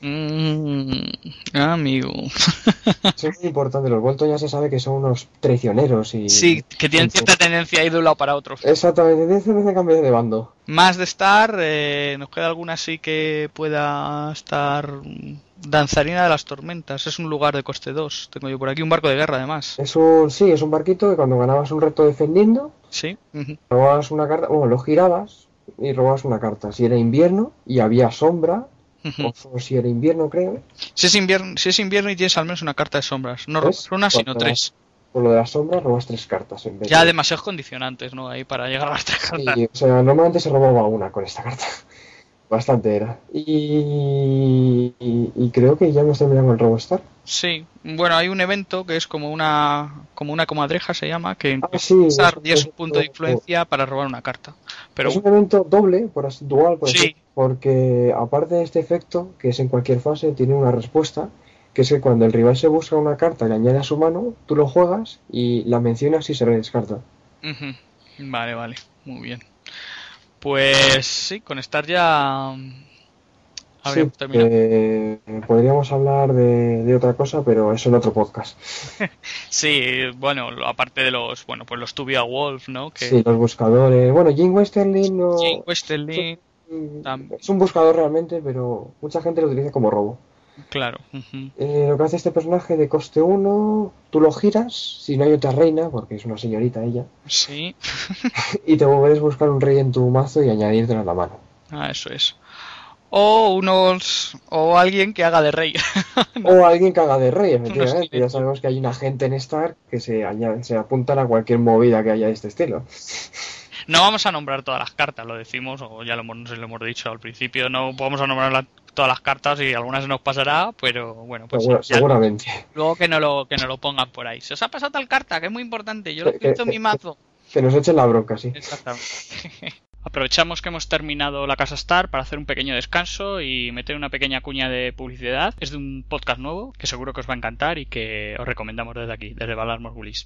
Mm, amigo. Eso es muy importante, los Bolton ya se sabe que son unos traicioneros y... Sí, que tienen cierta tendencia a ir de un lado para otro. Exactamente, tienes que cambiar de bando. Más de estar, eh, nos queda alguna así que pueda estar. mm, Danzarina de las Tormentas, es un lugar de coste dos. Tengo yo por aquí un barco de guerra, además. Es un, sí, es un barquito que cuando ganabas un reto defendiendo, Sí. Ujú. robabas una carta, bueno, lo girabas y robabas una carta. Si era invierno y había sombra, Ujú. o si era invierno, creo, Si es invierno, si es invierno y tienes al menos una carta de sombras, no ¿ves? robas una, sino Cuando- tres. por lo de las sombras robas tres cartas en vez Ya de... demasiados condicionantes, ¿no? Ahí para llegar a las tres cartas. Y, o sea, normalmente se robaba una con esta carta. Bastante era. Y, y, y creo que ya hemos terminado con el robo Star. Sí, bueno, hay un evento que es como una como una comadreja se llama, que Ah, sí, usar es- diez es- puntos de influencia para robar una carta. Pero es un evento doble, por así, dual, por Sí. así, porque aparte de este efecto, que es en cualquier fase, tiene una respuesta, que es que cuando el rival se busca una carta y le añade a su mano, tú lo juegas y la mencionas y se redescarta. Uh-huh. Vale, vale, muy bien. Pues sí, con estar ya habríamos sí, terminado. Eh, podríamos hablar de, de otra cosa, pero eso en otro podcast. Sí, bueno, aparte de los, bueno, pues los Tubia Wolf, ¿no? Que... Sí, los buscadores. Bueno, Jim Westerling no... Jim Westerling es un, también. es un buscador realmente, pero mucha gente lo utiliza como robo. Claro. Uh-huh. Eh, lo que hace este personaje de coste uno, tú lo giras, si no hay otra reina, porque es una señorita ella, Sí. y te puedes buscar un rey en tu mazo y añadírtelo a la mano. Ah, eso es. O unos, o alguien que haga de rey. ¿No? O alguien que haga de rey, efectivamente. Ya sabemos que hay una gente en Star que se, añade, se apuntan a cualquier movida que haya de este estilo. No vamos a nombrar todas las cartas, lo decimos, o ya lo hemos, no sé si lo hemos dicho al principio, no vamos a nombrar la, todas las cartas y algunas se nos pasará, pero bueno, pues Segura, ya, seguramente. Luego que no lo que no lo pongan por ahí. Se os ha pasado tal carta, que es muy importante, yo lo he visto en mi mazo. Que nos echen la bronca, sí. Exactamente. Aprovechamos que hemos terminado la Casa Star para hacer un pequeño descanso y meter una pequeña cuña de publicidad. Es de un podcast nuevo que seguro que os va a encantar y que os recomendamos desde aquí, desde Valar Morghulis.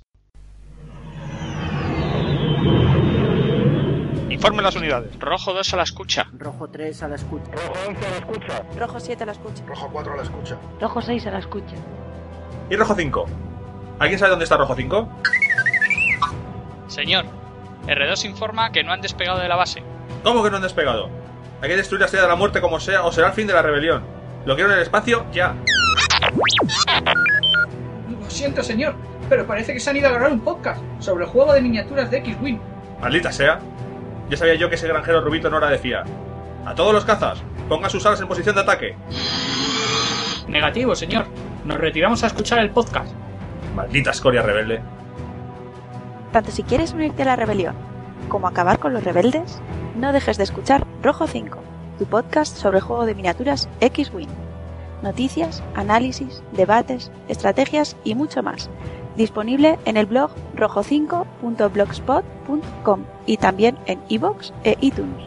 Informe las unidades. Rojo dos a la escucha. Rojo tres a la escucha. Rojo once a la escucha. Rojo siete a la escucha. Rojo cuatro a la escucha. Rojo seis a la escucha. ¿Y Rojo cinco? ¿Alguien sabe dónde está Rojo cinco? Señor, erre dos informa que no han despegado de la base. ¿Cómo que no han despegado? Hay que destruir la Estrella de la Muerte como sea o será el fin de la rebelión. Lo quiero en el espacio ya. Lo siento, señor, pero parece que se han ido a grabar un podcast sobre el juego de miniaturas de X-Wing. Maldita sea. Ya sabía yo que ese granjero rubito no era de fiar. A todos los cazas, pongan sus alas en posición de ataque. Negativo, señor. Nos retiramos a escuchar el podcast. Maldita escoria rebelde. Tanto si quieres unirte a la rebelión como acabar con los rebeldes, no dejes de escuchar Rojo cinco, tu podcast sobre el juego de miniaturas X-Wing. Noticias, análisis, debates, estrategias y mucho más. Disponible en el blog rojo cinco punto blogspot punto com y también en iVoox e iTunes.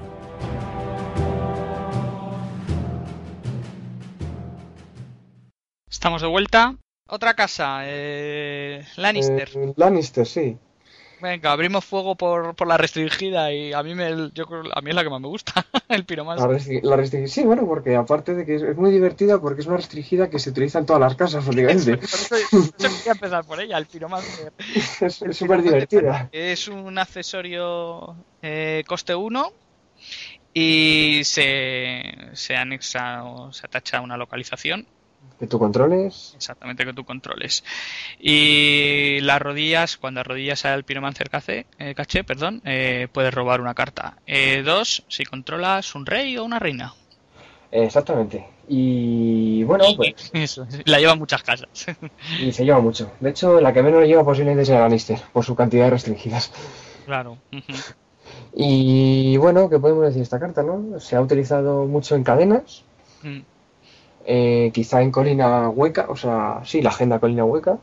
Estamos de vuelta. Otra casa, eh, Lannister. Eh, Lannister, sí. Venga, abrimos fuego por, por la restringida y a mí me, yo creo, a mí es la que más me gusta, el piromancer. La, restri la restringida, sí, bueno, porque aparte de que es, es muy divertida porque es una restringida que se utiliza en todas las casas, prácticamente. Por eso yo quería empezar por ella, el piromancer. Es súper divertida. Es un accesorio eh, coste uno y se, se anexa o se atacha a una localización. Que tú controles. Exactamente, que tú controles. Y las rodillas, cuando arrodillas al Pyromancer caché, eh, caché perdón, eh, puedes robar una carta. Eh, dos, si controlas un rey o una reina. Exactamente. Y bueno, pues... Eso, la llevan muchas casas. Y se lleva mucho. De hecho, la que menos lo lleva posiblemente es el Lannister, por su cantidad de restringidas. Claro. Y bueno, ¿qué podemos decir de esta carta, no? Se ha utilizado mucho en cadenas. Mm. Eh, quizá en colina hueca, o sea, sí, la agenda colina hueca.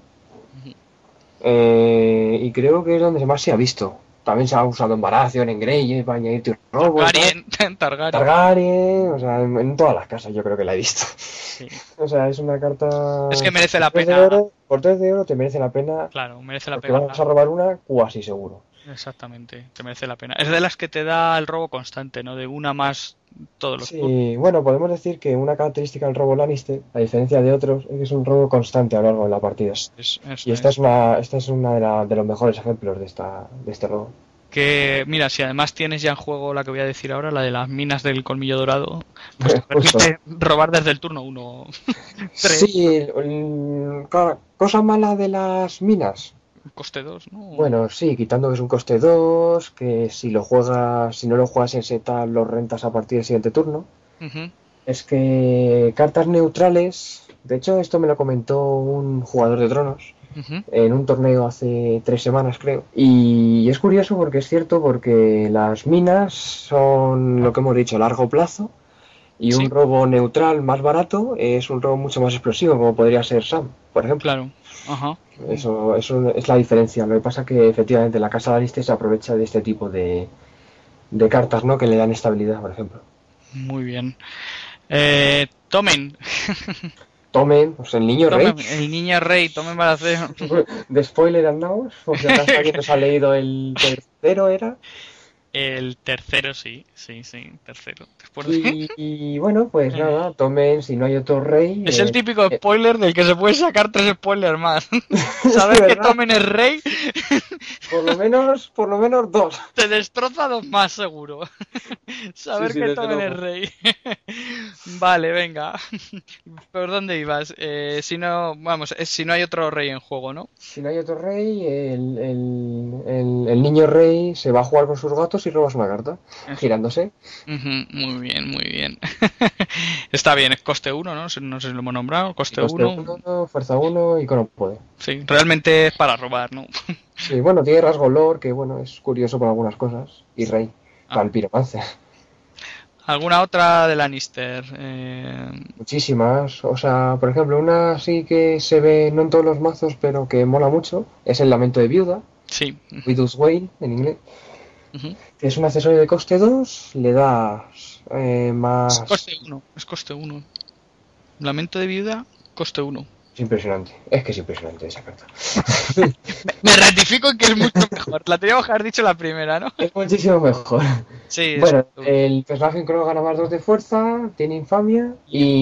Eh, y creo que es donde más se ha visto. También se ha usado en Baratheon, en Greyjoy, para añadirte un robo. Targaryen, Targaryen. Targaryen, o sea, en, en todas las casas yo creo que la he visto. Sí. O sea, es una carta... Es que merece la por tres pena. de oro, por tres de oro te merece la pena. Claro, merece la porque pena. vas a robar una cuasi seguro. Exactamente, te merece la pena. Es de las que te da el robo constante, ¿no? De una más todos los Sí, turnos. bueno, podemos decir que una característica del robo Lannister, a diferencia de otros, es que es un robo constante a lo largo de la partida. Es, es, Y esta es. es una, esta es una de, la, de los mejores ejemplos de esta, de este robo. Que, mira, si además tienes ya en juego la que voy a decir ahora, la de las minas del colmillo dorado, pues te Justo. permite robar desde el turno uno. Sí, el- claro, cosa mala de las minas. Coste dos, ¿no? Bueno, sí, quitando que es un coste dos, que si lo juegas, si no lo juegas en setup, lo rentas a partir del siguiente turno. Uh-huh. Es que cartas neutrales, de hecho esto me lo comentó un jugador de Tronos Uh-huh. en un torneo hace tres semanas creo, y es curioso porque es cierto, porque las minas son lo que hemos dicho a largo plazo, y Sí. un robo neutral más barato es un robo mucho más explosivo, como podría ser Sam, por ejemplo. Claro. Ajá. Eso, eso es la diferencia. Lo que pasa es que efectivamente la casa de Lannister se aprovecha de este tipo de, de cartas, ¿no? Que le dan estabilidad, por ejemplo. Muy bien. Eh, tomen. tomen, pues el niño Tomen, rey. el niño rey, tomen Balaceon. De spoiler andamos, por si acaso alguien nos ha leído el tercero, ¿era? El tercero, sí, sí, sí, tercero. Después de... Y, y bueno, pues nada, tomen, si no hay otro rey... Es eh, el típico eh, spoiler del que se puede sacar tres spoilers más. Saber Sí, que ¿verdad? Tomen es rey, por lo menos, por lo menos dos. te destroza dos más seguro. Saber Sí, sí, que desde Tomen es luego. rey. Vale, venga. ¿Por dónde ibas? Eh, si no, vamos, es si no hay otro rey en juego, ¿no? Si no hay otro rey, el, el, el, el niño rey se va a jugar con sus gatos y robas una carta, girándose. Ujú, muy bien, muy bien. Está bien, es coste uno, ¿no? No sé si lo hemos nombrado, coste Coste uno. uno, fuerza uno y con puede. Sí, realmente es para robar, ¿no? Sí, bueno, tiene rasgo lore, que bueno, es curioso para algunas cosas. Y rey, Ah. para el piromance. ¿Alguna otra de Lannister? Eh... Muchísimas. O sea, por ejemplo, una sí que se ve, no en todos los mazos, pero que mola mucho, es el lamento de viuda, Sí. Widow's Wail en inglés. Ujú. Que es un accesorio de coste dos, le das eh, Es más... coste uno, es coste uno. Lamento de viuda, coste uno. Es impresionante, es que es impresionante esa carta. Me ratifico en que es mucho mejor. La teníamos que haber dicho la primera, ¿no? Es muchísimo mejor. Sí, Bueno, es- el personaje en Crono gana más dos de fuerza, tiene infamia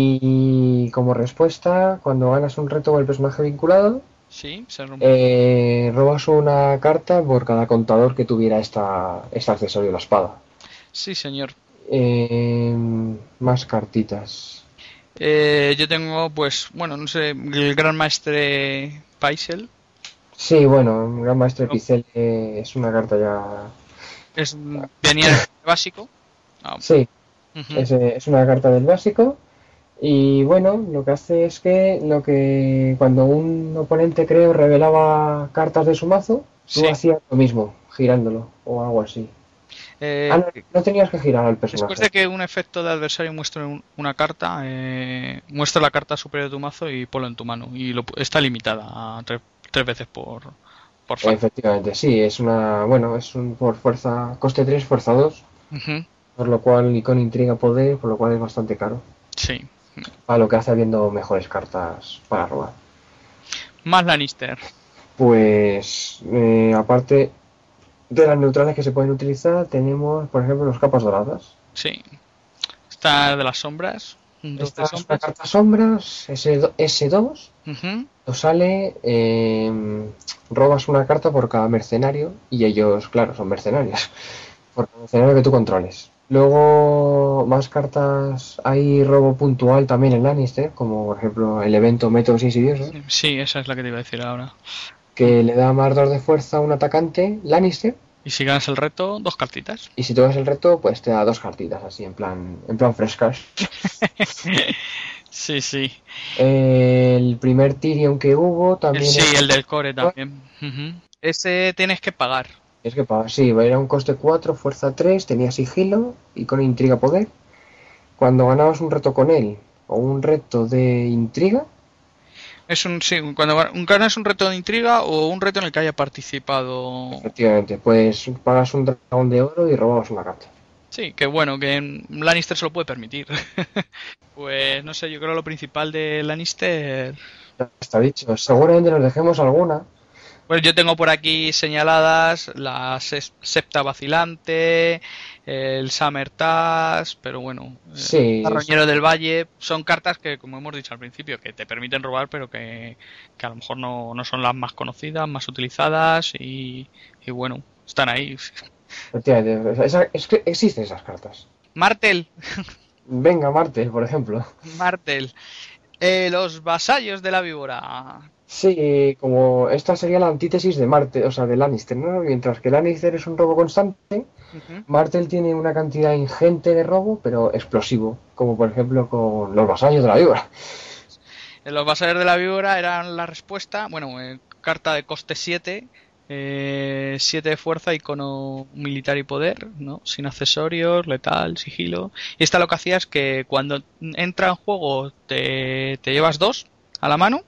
y como respuesta, cuando ganas un reto con el personaje vinculado, sí, se rompe. eh, robas una carta por cada contador que tuviera esta, este accesorio, la espada. Sí, señor. Eh, más cartitas. Eh, yo tengo, pues, bueno, no sé, el Gran Maestre Paisel. Sí, bueno, Gran Maestre Pixel eh, es una carta ya... Es, venía el básico. Ah, Sí, ujú. es, eh, es una carta del básico. Y bueno, lo que hace es que lo que cuando un oponente, creo, revelaba cartas de su mazo, tú Sí. hacías lo mismo, girándolo o algo así. Eh, Ah, no, no tenías que girar al personaje. Después de que un efecto de adversario muestre un- una carta, eh, muestra la carta superior de tu mazo y ponlo en tu mano. Y lo, está limitada a tres, tres veces por, por fase. Efectivamente, sí, es una, bueno, es un por fuerza, coste tres, fuerza dos, Ujú, por lo cual, y con intriga poder, por lo cual es bastante caro. sí. A lo que hace habiendo mejores cartas para robar. Más Lannister. Pues, eh, aparte de las neutrales que se pueden utilizar, tenemos, por ejemplo, los capas doradas. Sí. Está de las sombras. un dos Esta de es una sombras. carta sombras, ese dos, Ujú, nos sale, eh, robas una carta por cada mercenario, y ellos, claro, son mercenarios, por cada mercenario que tú controles. Luego, más cartas, hay robo puntual también en Lannister, como por ejemplo el evento Métodos Insidiosos, Sí, esa es la que te iba a decir ahora. que le da más dos de fuerza a un atacante Lannister, Y si ganas el reto, dos cartitas. y si tú das el reto, pues te da dos cartitas, así en plan, en plan frescas. Sí, sí. El primer Tyrion que hubo también... El, sí, es- el del core también. Ujú. Ese tienes que pagar. Es que pagar, sí, era un coste cuatro, fuerza tres, tenía sigilo y con intriga poder. Cuando ganabas un reto con él o un reto de intriga, Es un, sí, cuando ga- un ganas un reto de intriga o un reto en el que haya participado. efectivamente, pues pagas un dragón de oro y robabas una carta. Sí, que bueno, que en Lannister se lo puede permitir. Pues no sé, yo creo lo principal de Lannister. Ya está dicho, seguramente nos dejemos alguna. Pues yo tengo por aquí señaladas la ses- Septa Vacilante, el Summer Task, pero bueno, eh, Sí, Carroñero del Valle, son cartas que, como hemos dicho al principio, que te permiten robar, pero que, que a lo mejor no, no son las más conocidas, más utilizadas y, y bueno, están ahí. efectivamente, esa- es que existen esas cartas. Martel, Venga, Marte, por ejemplo. Martel, eh, los vasallos de la víbora. Sí, como esta sería la antítesis de Marte, o sea, de Lannister, ¿no? Mientras que Lannister es un robo constante, Ujú. Martel tiene una cantidad ingente de robo, pero explosivo, como por ejemplo con los vasallos de la víbora. Los vasallos de la víbora eran la respuesta, bueno, eh, carta de coste siete, eh, siete de fuerza, icono militar y poder, ¿no? Sin accesorios, letal, sigilo. Y esta lo que hacía es que cuando entra en juego te, te llevas dos a la mano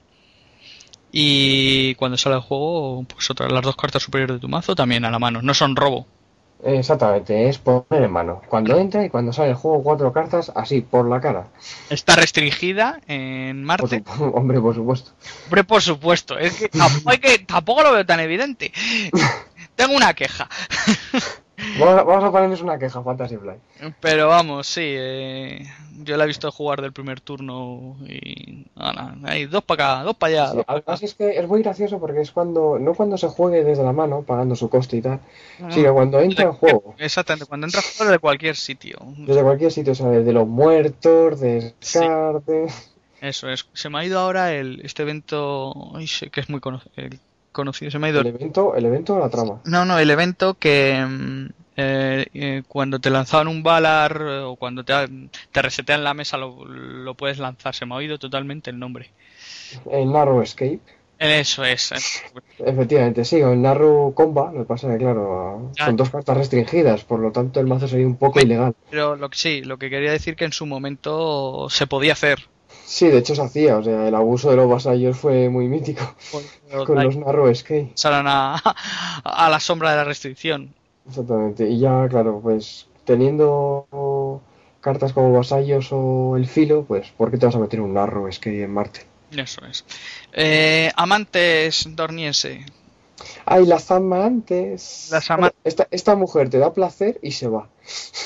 y cuando sale el juego, pues otras las dos cartas superiores de tu mazo también a la mano. No son robo, Exactamente, es poner en mano. Cuando entra y cuando sale el juego, cuatro cartas así, por la cara. Está restringida en Por Marte. su- Hombre, por supuesto. Hombre, por supuesto. Es que tampoco, hay que tampoco lo veo tan evidente. Tengo una queja. Vamos a, vamos a ponernos una queja, Fantasy Flight. Pero vamos, sí. Eh, yo la he visto jugar del primer turno y... Nada, hay dos para acá, dos para allá. Sí, dos pa' además acá. es que es muy gracioso porque es cuando, no cuando se juegue desde la mano, pagando su coste y tal, sino cuando entra en juego. Exactamente, cuando entra fuera de cualquier sitio. Desde cualquier sitio, o sea, desde los muertos, descarte. Eso es. Se me ha ido ahora el este evento ay, sé que es muy cono- el conocido. Se me ha ido. El evento, el evento o la trama. No, no, el evento que mm, eh, eh, cuando te lanzaban un Valar eh, o cuando te, te resetean la mesa lo, lo puedes lanzar. Se me ha oído totalmente el nombre. El Narrow Escape. Eso es. es. Efectivamente, sí, o el Narrow Combat, lo que pasa es que, claro, Ah. son dos cartas restringidas, por lo tanto el mazo sería un poco ilegal. Pero lo que sí, lo que quería decir que en su momento se podía hacer. Sí, de hecho se hacía, o sea, el abuso de los vasallos fue muy mítico con los Narrow Escape. Pasaron a, a la sombra de la restricción. Exactamente, y ya, claro, pues teniendo cartas como vasallos o el filo, pues ¿por qué te vas a meter un Narrow Escape en Marte? Eso es. Eh, amantes dorniense. Ay, las amantes. Las ama- Esta, esta mujer te da placer y se va.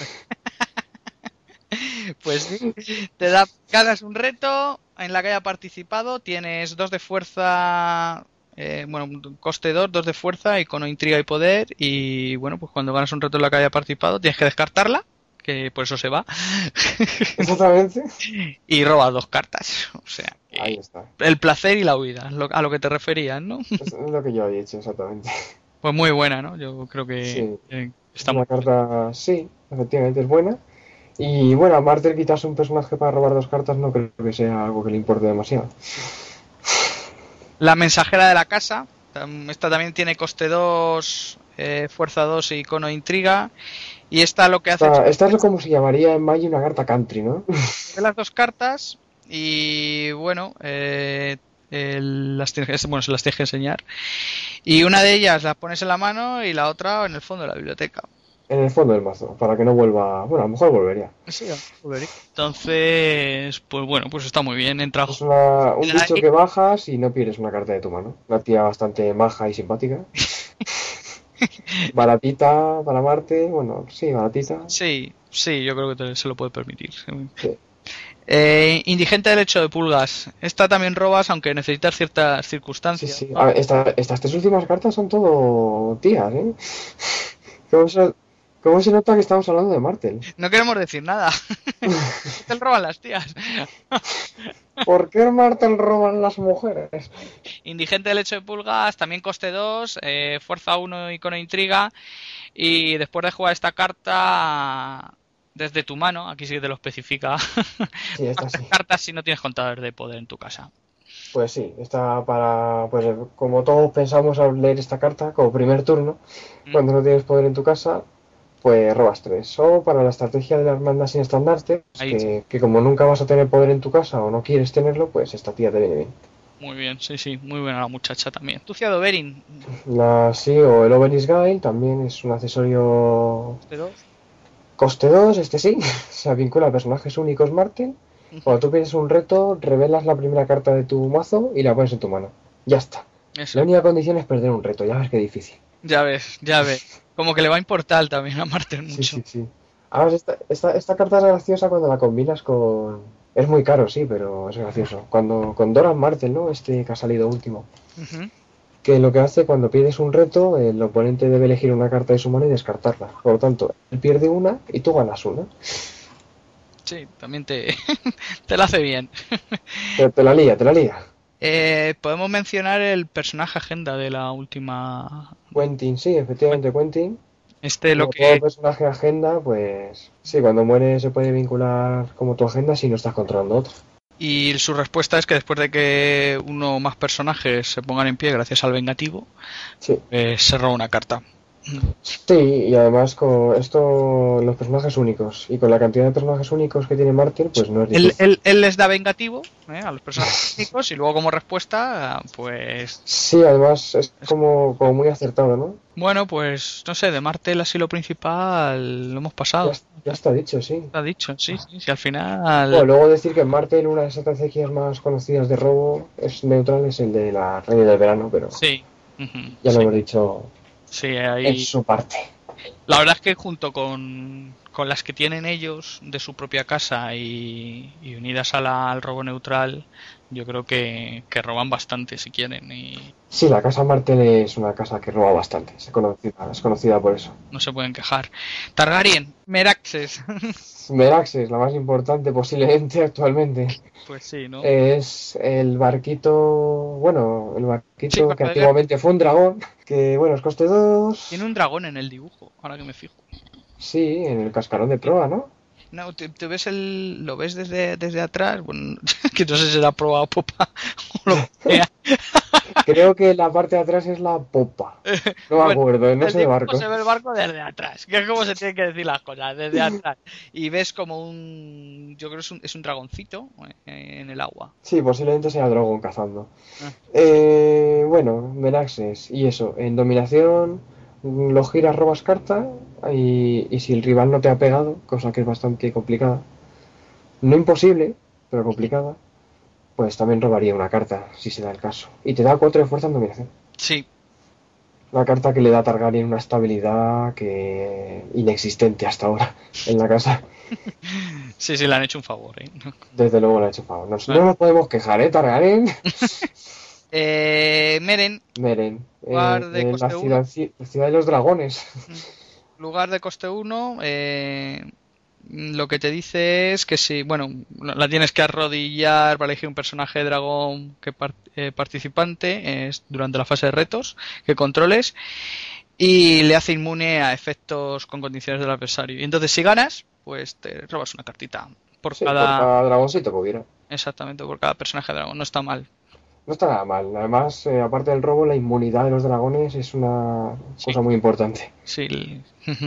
Pues sí, te da, ganas un reto en la que haya participado, tienes dos de fuerza, eh, bueno, coste dos, dos de fuerza, icono, intriga y poder, y bueno, pues cuando ganas un reto en la que haya participado tienes que descartarla, que por eso se va, Exactamente. y robas dos cartas, o sea, que Ahí está. el placer y la huida, lo- a lo que te referías, ¿no? Es lo que yo había hecho, exactamente. Pues muy buena, ¿no? Yo creo que Sí. eh, Es está una muy carta, sí, efectivamente es buena. Y bueno, a Marte quitarse un personaje para robar dos cartas no creo que sea algo que le importe demasiado. La mensajera de la casa, tam- esta también tiene coste dos, eh, fuerza dos y icono intriga. Y esta lo que hace Esta, es esta es lo como se llamaría en Magic una carta country, ¿no? que las dos cartas y bueno, eh, el- las tienes, que- bueno, se las tienes que enseñar. Y una de ellas la pones en la mano y la otra en el fondo de la biblioteca. En el fondo del mazo, para que no vuelva... Bueno, a lo mejor volvería. Sí, entonces, pues bueno, pues está muy bien. Entra Es una- un Ahí. bicho que bajas y no pierdes una carta de tu mano. Una tía bastante maja y simpática. Baratita para Marte, bueno, sí, baratita. Sí, sí, yo creo que te- se lo puede permitir. Sí. Eh, indigente del hecho de pulgas. Esta también robas, aunque necesitas ciertas Sí, circunstancias. sí. ¿no? A ver, esta- estas tres últimas cartas son todo tías, ¿eh? ¿Cómo se, cómo se nota que estamos hablando de Martel? No queremos decir nada. Te roban las tías. ¿Por qué Martel roban las mujeres? Indigente del hecho de pulgas, también coste dos, eh, fuerza uno, icono intriga. Y después de jugar esta carta desde tu mano, aquí sí que te lo especifica. Sí, esta sí. Cartas si no tienes contador de poder en tu casa. Pues sí, está para... Pues como todos pensamos al leer esta carta, como primer turno, Mm. cuando no tienes poder en tu casa, pues robas tres. O para la estrategia de la hermandad sin estandarte, Ahí que, que como nunca vas a tener poder en tu casa o no quieres tenerlo, pues esta tía te viene bien. Muy bien, sí, sí, muy buena la muchacha también. Tucia de Oberyn, La sí, o el Oberyn's Guile también es un accesorio coste dos. coste dos, este sí, se vincula a personajes únicos Martel. Cuando tú pides un reto, revelas la primera carta de tu mazo y la pones en tu mano. Ya está. Eso. La única condición es perder un reto, ya ves qué difícil. Ya ves, ya ves. Como que le va a importar también a Martel mucho. Sí, sí, sí. Además, esta, esta, esta carta es graciosa cuando la combinas con... Es muy caro, sí, pero es gracioso. Cuando con Doran Martel, ¿no? Este que ha salido último. Ujú. Que lo que hace cuando pides un reto, el oponente debe elegir una carta de su mano y descartarla. Por lo tanto, él pierde una y tú ganas una. Sí, también te, te la hace bien. Te, te la lía, te la lía. Eh, podemos mencionar el personaje agenda de la última. Quentin, sí, efectivamente, Quentin. Este lo Como todo que. personaje agenda, pues sí, cuando muere se puede vincular como tu agenda si no estás controlando otro. Y su respuesta es que después de que uno o más personajes se pongan en pie gracias al vengativo, Sí, eh, se roba una carta. Sí, y además con esto, los personajes únicos, y con la cantidad de personajes únicos que tiene Martyr, pues no es Él, difícil. él, él les da vengativo, ¿eh? A los personajes únicos y luego como respuesta, pues... Sí, además es como, como muy acertado, ¿no? Bueno, pues no sé, de Martel así lo principal lo hemos pasado. Ya, ya está dicho, sí. Está dicho, sí, sí, sí, al final... Bueno, luego decir que en Martel una de las estrategias más conocidas de robo es neutral, es el de la Reina del Verano, pero Sí. Uh-huh, ya sí. lo hemos dicho Sí, en ahí... su parte. La verdad es que junto con, con las que tienen ellos de su propia casa y, y unidas a la, al robo neutral, yo creo que, que roban bastante si quieren y Sí, la casa Martel es una casa que roba bastante, es conocida, es conocida por eso. no se pueden quejar. Targaryen, Meraxes. Meraxes, la más importante posiblemente actualmente. Pues sí, ¿no? Es el barquito, bueno, el barquito Sí, que barco de antiguamente fue un dragón, que bueno, es coste dos. Tiene un dragón en el dibujo, ahora que me fijo. Sí, en el cascarón de proa, ¿no? No, te, te ves el, lo ves desde, desde atrás, bueno, que no sé si será proa o popa o lo que sea. Creo que la parte de atrás es la popa. No me Bueno, acuerdo, no el sé de dibujo barcos. se ve el barco desde atrás, que es como se tienen que decir las cosas, desde atrás. Y ves como un, yo creo que es un, es un dragoncito eh, en el agua. Sí, posiblemente sea Drogon cazando. Ah. Eh, bueno, Meraxes, y eso, en dominación lo giras, robas carta, y, y si el rival no te ha pegado, cosa que es bastante complicada, no imposible, pero complicada, pues también robaría una carta, si se da el caso. Y te da cuatro de fuerza en dominación. Sí, Una carta que le da a Targaryen una estabilidad que inexistente hasta ahora en la casa. sí, sí, le han hecho un favor, ¿eh? Desde luego le ha hecho favor. Nos, Vale. No nos podemos quejar, ¿eh, Targaryen? Eh, Meren, Meren, lugar eh, de eh, coste la, uno. ciudad, la ciudad de los dragones. Lugar de coste uno, eh, lo que te dice es que si, bueno, la tienes que arrodillar para elegir un personaje de dragón que par- eh, participante es durante la fase de retos que controles y le hace inmune a efectos con condiciones del adversario. Y entonces si ganas, pues te robas una cartita por Sí, por cada... cada dragoncito que hubiera. Exactamente, por cada personaje de dragón. No está mal. No está nada mal. Además, eh, aparte del robo, la inmunidad de los dragones es una Sí, cosa muy importante. sí. el-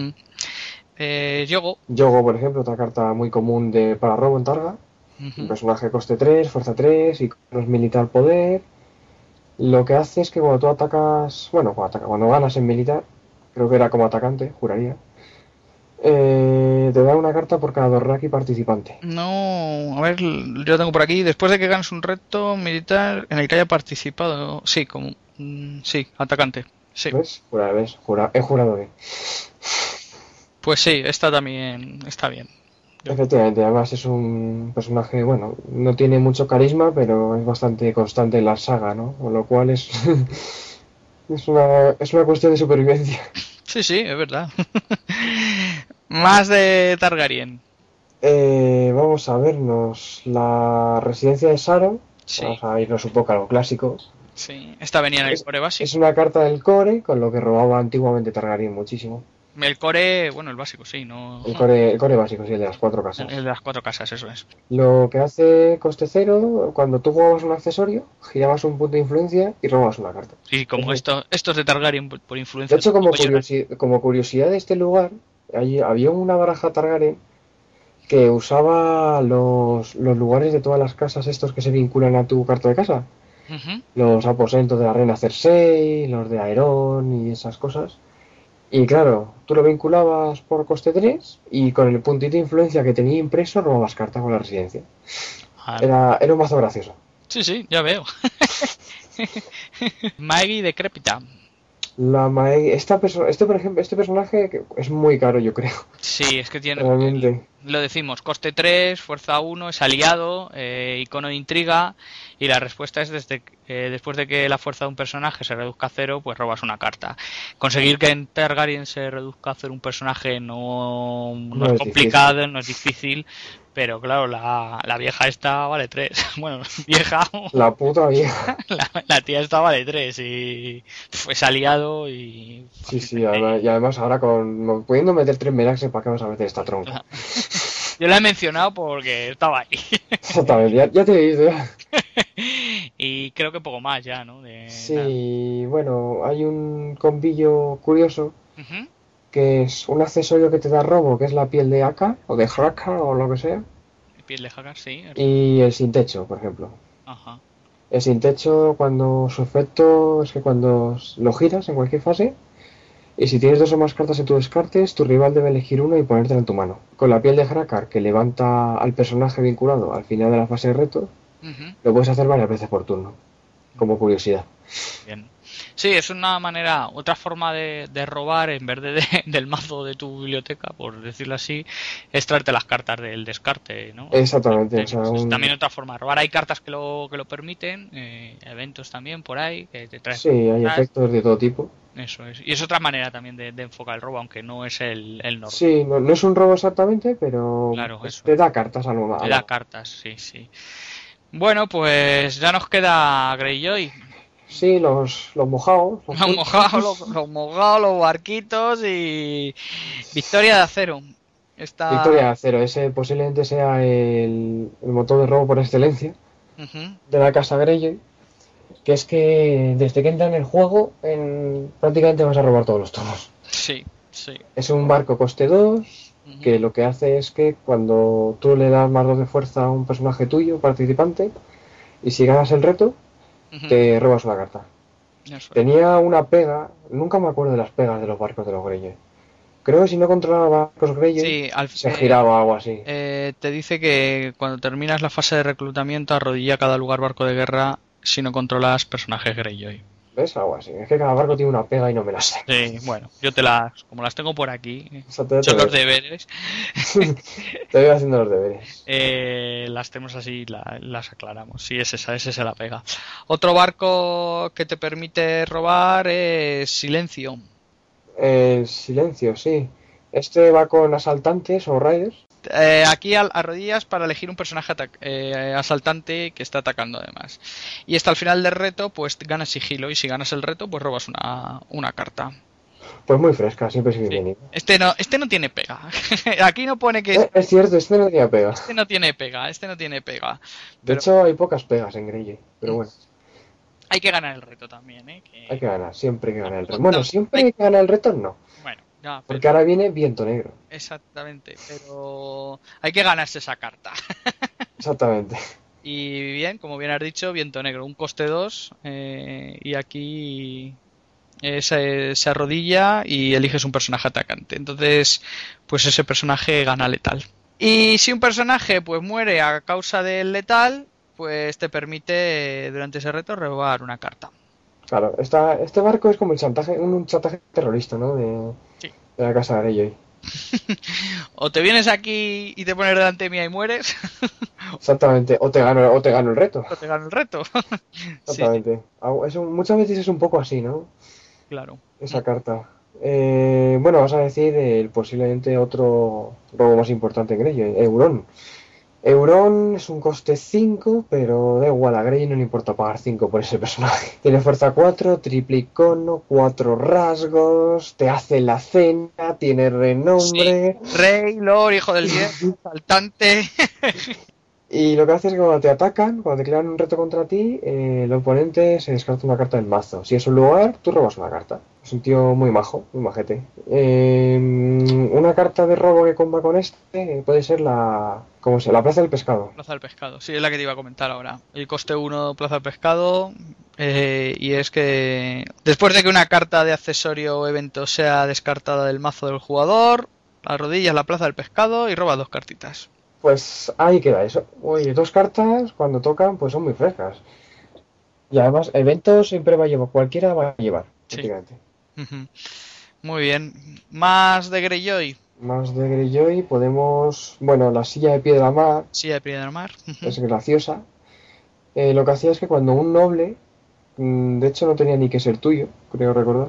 eh, Yogo. Yogo, por ejemplo, otra carta muy común de, para robo en Targa. Un personaje coste tres, fuerza tres, iconos militar poder. Lo que hace es que cuando tú atacas, bueno, cuando, ataca, cuando ganas en militar, creo que era como atacante, juraría, eh, te da una carta por cada Dothraki participante. No, a ver, yo lo tengo por aquí. Después de que ganes un reto militar en el que haya participado, sí, como, mm, sí, atacante, sí. ¿Ves? Jura, ¿ves? Jura, he jurado bien. Pues sí, esta también está bien. Efectivamente, además es un personaje, bueno, no tiene mucho carisma, pero es bastante constante en la saga, ¿no? Con lo cual es, es, una, es una cuestión de supervivencia. Sí, sí, es verdad. Más de Targaryen. Eh, vamos a vernos la residencia de Saron. Sí. Vamos a irnos un poco a lo clásico. Sí, esta venía en el Es, core básico. es una carta del core, con lo que robaba antiguamente Targaryen muchísimo. El core, bueno, el básico, sí, no. El core, el core básico, sí, el de las cuatro El, casas. el de las cuatro casas, eso es. Lo que hace coste cero, cuando tú jugabas un accesorio, girabas un punto de influencia y robabas una carta. Y como Ujú. esto, estos de Targaryen por, por influencia. De hecho, como, tampoco llegan. curiosi- como curiosidad de este lugar, allí había una baraja Targaryen que usaba los, los lugares de todas las casas estos que se vinculan a tu carta de casa. Ujú. Los aposentos de la reina Cersei, los de Aerón y esas cosas. Y claro, tú lo vinculabas por coste tres y con el puntito de influencia que tenía impreso robabas cartas con la residencia. Ah, Era, era un mazo gracioso. sí, sí, ya veo. Maggie decrépita. La Mae- esta perso- este, por ejemplo, este personaje que es muy caro, yo creo. Sí, es que tiene. Realmente. Lo decimos, coste tres, fuerza uno, es aliado, eh, icono de intriga, y la respuesta es desde eh, después de que la fuerza de un personaje se reduzca a cero, pues robas una carta. Conseguir que en Targaryen se reduzca a cero un personaje no, no, No es es complicado, difícil. no es difícil, pero claro, la, la vieja esta vale tres. Bueno, vieja, La puta vieja. la, la tía esta vale tres y pf, es aliado y... Sí, sí, además, y además ahora con pudiendo meter tres Meraxes, ¿para qué vas a meter esta tronca? Yo la he mencionado porque estaba ahí. Exactamente, ya, ya te he dicho. Y creo que poco más ya, ¿no? De, nada. Sí, bueno, hay un combillo curioso, Ujú. que es un accesorio que te da robo, que es la piel de Aka o de Hraka o lo que sea, Piel de Hagar, sí. y el sin techo, por ejemplo. Ajá. El sin techo, cuando su efecto es que cuando lo giras en cualquier fase, y si tienes dos o más cartas en tu descartes, tu rival debe elegir uno y ponértelo en tu mano. Con la piel de Hrakar, que levanta al personaje vinculado al final de la fase de reto, Ujú. lo puedes hacer varias veces por turno, como curiosidad. Bien. Sí, es una manera, otra forma de, de robar en vez de, de- del mazo de tu biblioteca, por decirlo así, es traerte las cartas del descarte, ¿no? Exactamente, o sea, Es un... también otra forma de robar. Hay cartas que lo, que lo permiten, eh, eventos también por ahí, que te traes Sí, hay cartas. efectos de todo tipo. Eso es. Y es otra manera también de, de enfocar el robo, aunque no es el, el normal. Sí, no, no es un robo exactamente, pero Claro, es- eso. te da cartas a lo Te a da la- cartas, sí, sí. Bueno, pues ya nos queda Greyjoy. Sí, los, los mojados, los Los pulpos. mojados, los, los mojados, los barquitos y Victoria de Acero. Esta... Victoria de Acero, ese posiblemente sea el, el motor de robo por excelencia Ujú. de la casa Greyjoy, que es que desde que entra en el juego, en, prácticamente vas a robar todos los turnos. Sí, sí. Es un barco coste dos, Ujú. que lo que hace es que cuando tú le das más dos de fuerza a un personaje tuyo, participante, y si ganas el reto, Ujú. te robas una carta. Eso es. Tenía una pega, nunca me acuerdo de las pegas de los barcos de los Greyjoy. Creo que si no controlaba barcos Greyjoy, Sí, al, se eh, giraba o algo así. eh, te dice que cuando terminas la fase de reclutamiento arrodilla cada lugar barco de guerra si no controlas personajes Greyjoy. ¿Ves? Algo así. Es que cada barco tiene una pega y no me la sé. Sí, bueno, yo te las, como las tengo por aquí, O sea, te, te son los veo. deberes, Te veo haciendo los deberes. eh, las tenemos así, la- las aclaramos. Sí, es esa, ese se la pega. Otro barco que te permite robar es Silencio. El silencio, sí. Este va con asaltantes o raiders. Eh, aquí al- a rodillas para elegir un personaje atac- eh, asaltante que está atacando además. Y hasta el final del reto, pues ganas sigilo. Y si ganas el reto, pues robas una, una carta. Pues muy fresca, siempre es Sí. bienvenido. Este no, este no tiene pega. Aquí no pone que Eh, es cierto, este no tenía pega. este no tiene pega, este no tiene pega. De Pero hecho, hay pocas pegas en Greyjoy. Pero bueno, hay que ganar el reto también, ¿eh? Que- hay que ganar. Siempre hay que ganar el reto. No, Bueno, no, siempre hay- hay que ganar el reto, no. Bueno, ya, Porque pero- ahora viene viento negro. exactamente, pero hay que ganarse esa carta. Exactamente. Y bien, como bien has dicho, viento negro, un coste dos eh, y aquí eh, se, se arrodilla y eliges un personaje atacante. Entonces, pues ese personaje gana letal. Y si un personaje pues muere a causa del letal, pues te permite eh, durante ese reto robar una carta. Claro, esta, este barco es como el chantaje, un, un chantaje terrorista, ¿no? De, Sí. de la casa de Greyjoy. O te vienes aquí y te pones delante mía y mueres, Exactamente. O te gano, o te gano el reto. o te gano el reto. Sí, Exactamente. Algo- eso, muchas veces es un poco así, ¿no? claro. Esa carta. Eh, bueno, vas a decir el posiblemente otro robo más importante en Greyjoy, Euron. Euron es un coste cinco, pero da igual, a Grey no le importa pagar cinco por ese personaje. Tiene fuerza cuatro, triple icono, cuatro rasgos, te hace la cena, tiene renombre. Rey, Lord, hijo del diez, saltante. Y lo que hace es que cuando te atacan, cuando te crean un reto contra ti, eh, el oponente se descarta una carta del mazo. Si es un lugar, tú robas una carta. Es un tío muy majo, muy majete. Eh, una carta de robo que comba con este puede ser la... ¿Cómo se llama? La plaza del pescado. Plaza del Pescado, sí, es la que te iba a comentar ahora. El coste uno, Plaza del Pescado, eh, y es que después de que una carta de accesorio o evento sea descartada del mazo del jugador, arrodillas la Plaza del Pescado y robas dos cartitas. Pues ahí queda eso. Oye, dos cartas cuando tocan pues son muy frescas. Y además, eventos siempre va a llevar, cualquiera va a llevar, Sí. prácticamente. Ujú. Muy bien. Más de Greyjoy, Más de Greyjoy podemos... Bueno, la silla de piedra mar silla de Piedra Mar. Ujú. es graciosa. Eh, lo que hacía es que cuando un noble, mm, de hecho no tenía ni que ser tuyo, creo recordar,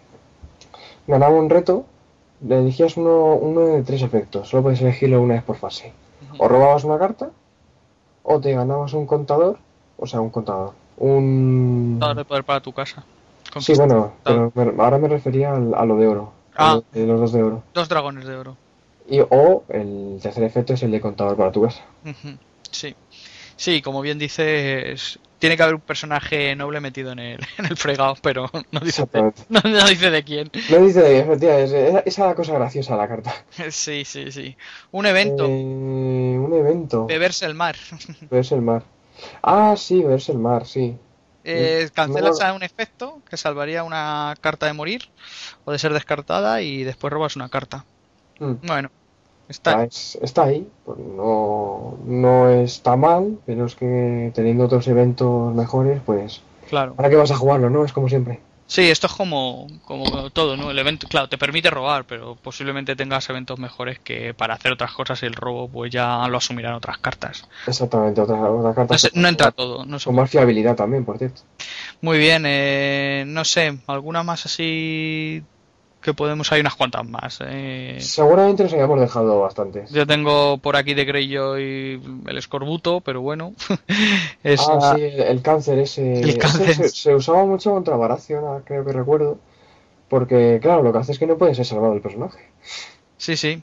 ganaba un reto, le elegías uno, uno de tres efectos, solo puedes elegirlo una vez por fase. O robabas una carta, o te ganabas un contador, o sea, un contador, un... Dado de poder para tu casa. Sí, Conquista- bueno, pero me- ahora me refería al- a lo de oro, a Ah. lo de los dos de oro. Dos dragones de oro. Y, o el tercer efecto es el de contador para tu casa. Ujú. Sí. Sí, como bien dices, tiene que haber un personaje noble metido en el, en el fregado, pero no dice, de, Exactamente. no, no dice de quién. No dice de efectivamente, esa esa es la cosa graciosa de la carta. Sí, sí, sí. Un evento, Eh, un evento. beberse el mar. Beberse el mar. Ah, sí, beberse el mar, sí. Eh, cancelas No- a un efecto que salvaría una carta de morir o de ser descartada y después robas una carta. Mm. Bueno, Está, está. es- está ahí, pues no, no está mal, pero es que teniendo otros eventos mejores, pues Claro. ¿para qué vas a jugarlo, no? Es como siempre. Sí, esto es como, como todo, ¿no? El evento, claro, te permite robar, pero posiblemente tengas eventos mejores que para hacer otras cosas y el robo pues ya lo asumirán otras cartas. Exactamente, otras otra No, cartas sé, no entra todo, no sé. con más fiabilidad también, por cierto. Muy bien, eh, no sé, alguna más así que podemos, hay unas cuantas más. Eh. Seguramente nos habíamos dejado bastantes. Yo tengo por aquí de Greyjoy el escorbuto, pero bueno. Esa- Ah, sí, el, el cáncer ese. El ese cáncer. se, se usaba mucho contra Baratheon, ahora creo que recuerdo. Porque, claro, lo que hace es que no puede ser salvado el personaje. Sí, sí.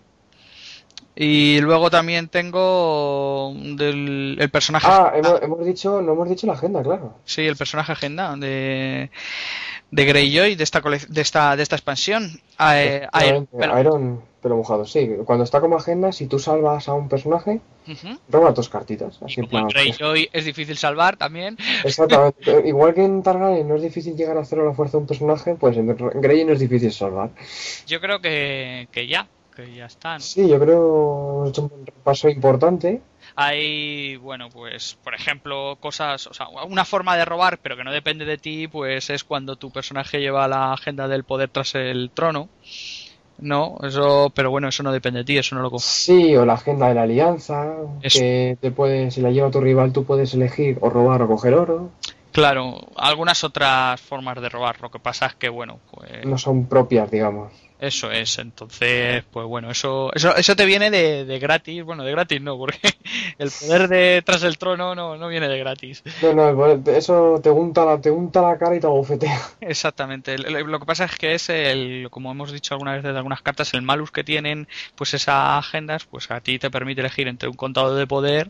Y luego también tengo del el personaje. Ah, hemos, hemos dicho, no hemos dicho la agenda, claro. Sí, el personaje agenda de, de Greyjoy de esta colec- de esta de esta expansión. Ah, eh, Iron, Efectivamente, pero- Iron, pero mojado, sí. Cuando está como agenda, si tú salvas a un personaje, Ujú. robas dos cartitas. Y Así en como en plan, Greyjoy es difícil salvar también. exactamente. Pero igual que en Targaryen no es difícil llegar a hacer a la fuerza a un personaje, pues en Grey no es difícil salvar. Yo creo que, que ya, que ya está, ¿no? Sí, yo creo que hemos hecho un paso importante. Hay, bueno, pues, por ejemplo, cosas, o sea, una forma de robar, pero que no depende de ti, pues es cuando tu personaje lleva la agenda del poder tras el trono. No, eso, pero bueno, eso no depende de ti, eso no lo cojo. Sí, o la agenda de la alianza, Eso. que te puedes, si la lleva tu rival, tú puedes elegir o robar o coger oro. Claro, algunas otras formas de robar, lo que pasa es que, bueno, pues No son propias, digamos. eso es, entonces, pues bueno, eso eso, eso te viene de, de gratis, bueno, de gratis no, porque el poder de tras el trono no, no viene de gratis. No, no, eso te unta la, te unta la cara y te abofetea. Exactamente, el- el- lo que pasa es que es el, como hemos dicho alguna vez de algunas cartas, el malus que tienen, pues esas agendas, pues a ti te permite elegir entre un contado de poder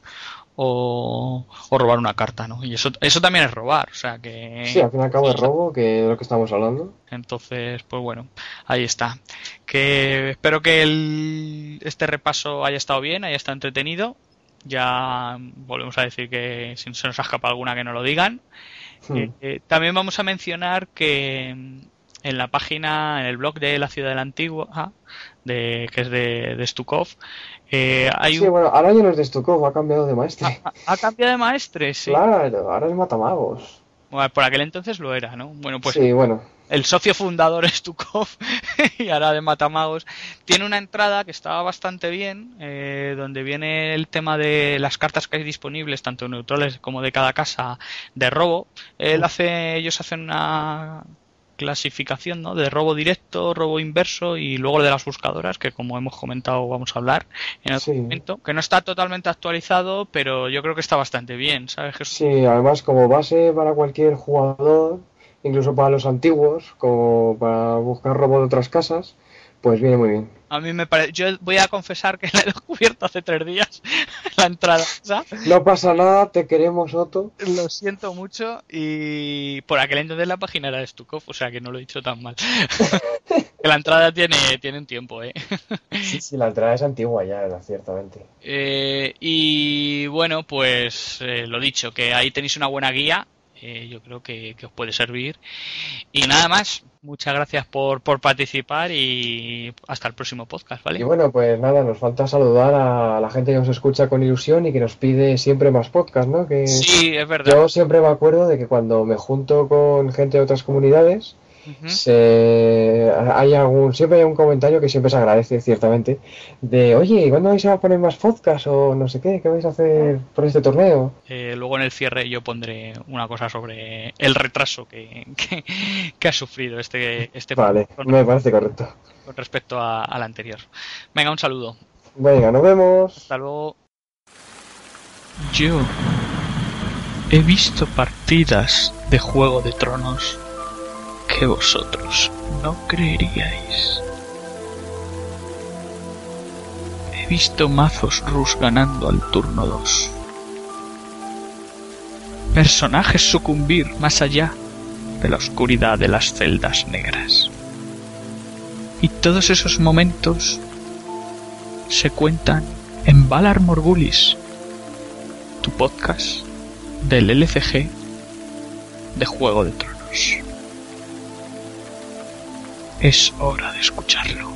o, o robar una carta, ¿no? Y eso, eso también es robar, o sea que... Sí, al fin y al cabo es robo, que de lo que estamos hablando. Entonces, pues bueno, ahí está. Que espero que el, este repaso haya estado bien, haya estado entretenido. Ya volvemos a decir que si se nos ha escapado alguna que no lo digan. Hmm. Eh, eh, también vamos a mencionar que mm, en la página, en el blog de la ciudad de la Antigua, de, que es de, de Stukov, eh, hay Sí, un... bueno, ahora ya no es de Stukov, ha cambiado de maestre. Ha, ha cambiado de maestre, sí. Claro, ahora es Matamagos. Bueno, por aquel entonces lo era, ¿no? Bueno, pues Sí, bueno. el socio fundador es Stukov y ahora de Matamagos. Tiene una entrada que está bastante bien, eh, donde viene el tema de las cartas que hay disponibles, tanto neutrales como de cada casa, de robo. Él hace, ellos hacen una clasificación, ¿no? De robo directo, robo inverso y luego de las buscadoras, que como hemos comentado vamos a hablar en otro Sí. momento, que no está totalmente actualizado, pero yo creo que está bastante bien, ¿sabes, Jesús? Sí, además como base para cualquier jugador, incluso para los antiguos, como para buscar robo de otras casas, pues viene muy bien. A mí me parece, yo voy a confesar que la he descubierto hace tres días, la entrada, ¿sabes? No pasa nada, te queremos, Otto. Lo siento mucho y por aquel entonces la página era de Stukov, o sea que no lo he dicho tan mal. Que la entrada tiene, tiene un tiempo, ¿eh? Sí, sí, la entrada es antigua ya, ciertamente. Eh, y bueno, pues eh, lo dicho, que ahí tenéis una buena guía, eh, yo creo que, que os puede servir. Y nada más, muchas gracias por, por participar y hasta el próximo podcast, ¿vale? Y bueno, pues nada, nos falta saludar a la gente que nos escucha con ilusión y que nos pide siempre más podcast, ¿no? Que Sí, es verdad. yo siempre me acuerdo de que cuando me junto con gente de otras comunidades, Ujú. se... hay algún, siempre hay un comentario que siempre se agradece, ciertamente, de, oye, ¿cuándo vais a poner más podcast? O no sé qué, ¿qué vais a hacer por este torneo? Eh, luego en el cierre yo pondré una cosa sobre el retraso que, que, que ha sufrido este, este Vale, con, me parece correcto. con respecto a- al anterior. Venga, un saludo. Venga, nos vemos. Hasta luego. Yo he visto partidas de Juego de Tronos que vosotros no creeríais. He visto mazos Rus ganando al turno dos. personajes sucumbir más allá de la oscuridad de las celdas negras. Y todos esos momentos se cuentan en Valar Morghulis, tu podcast del L C G de Juego de Tronos. Es hora de escucharlo.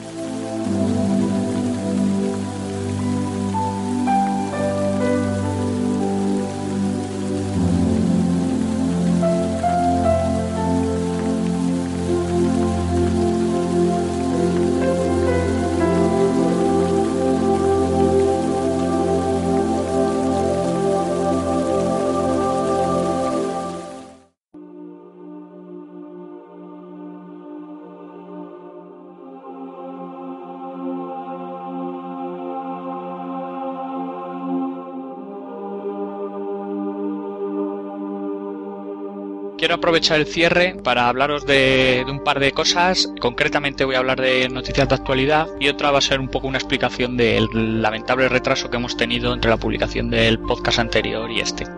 Quiero aprovechar el cierre para hablaros de, de un par de cosas. Concretamente voy a hablar de noticias de actualidad y otra va a ser un poco una explicación del lamentable retraso que hemos tenido entre la publicación del podcast anterior y este.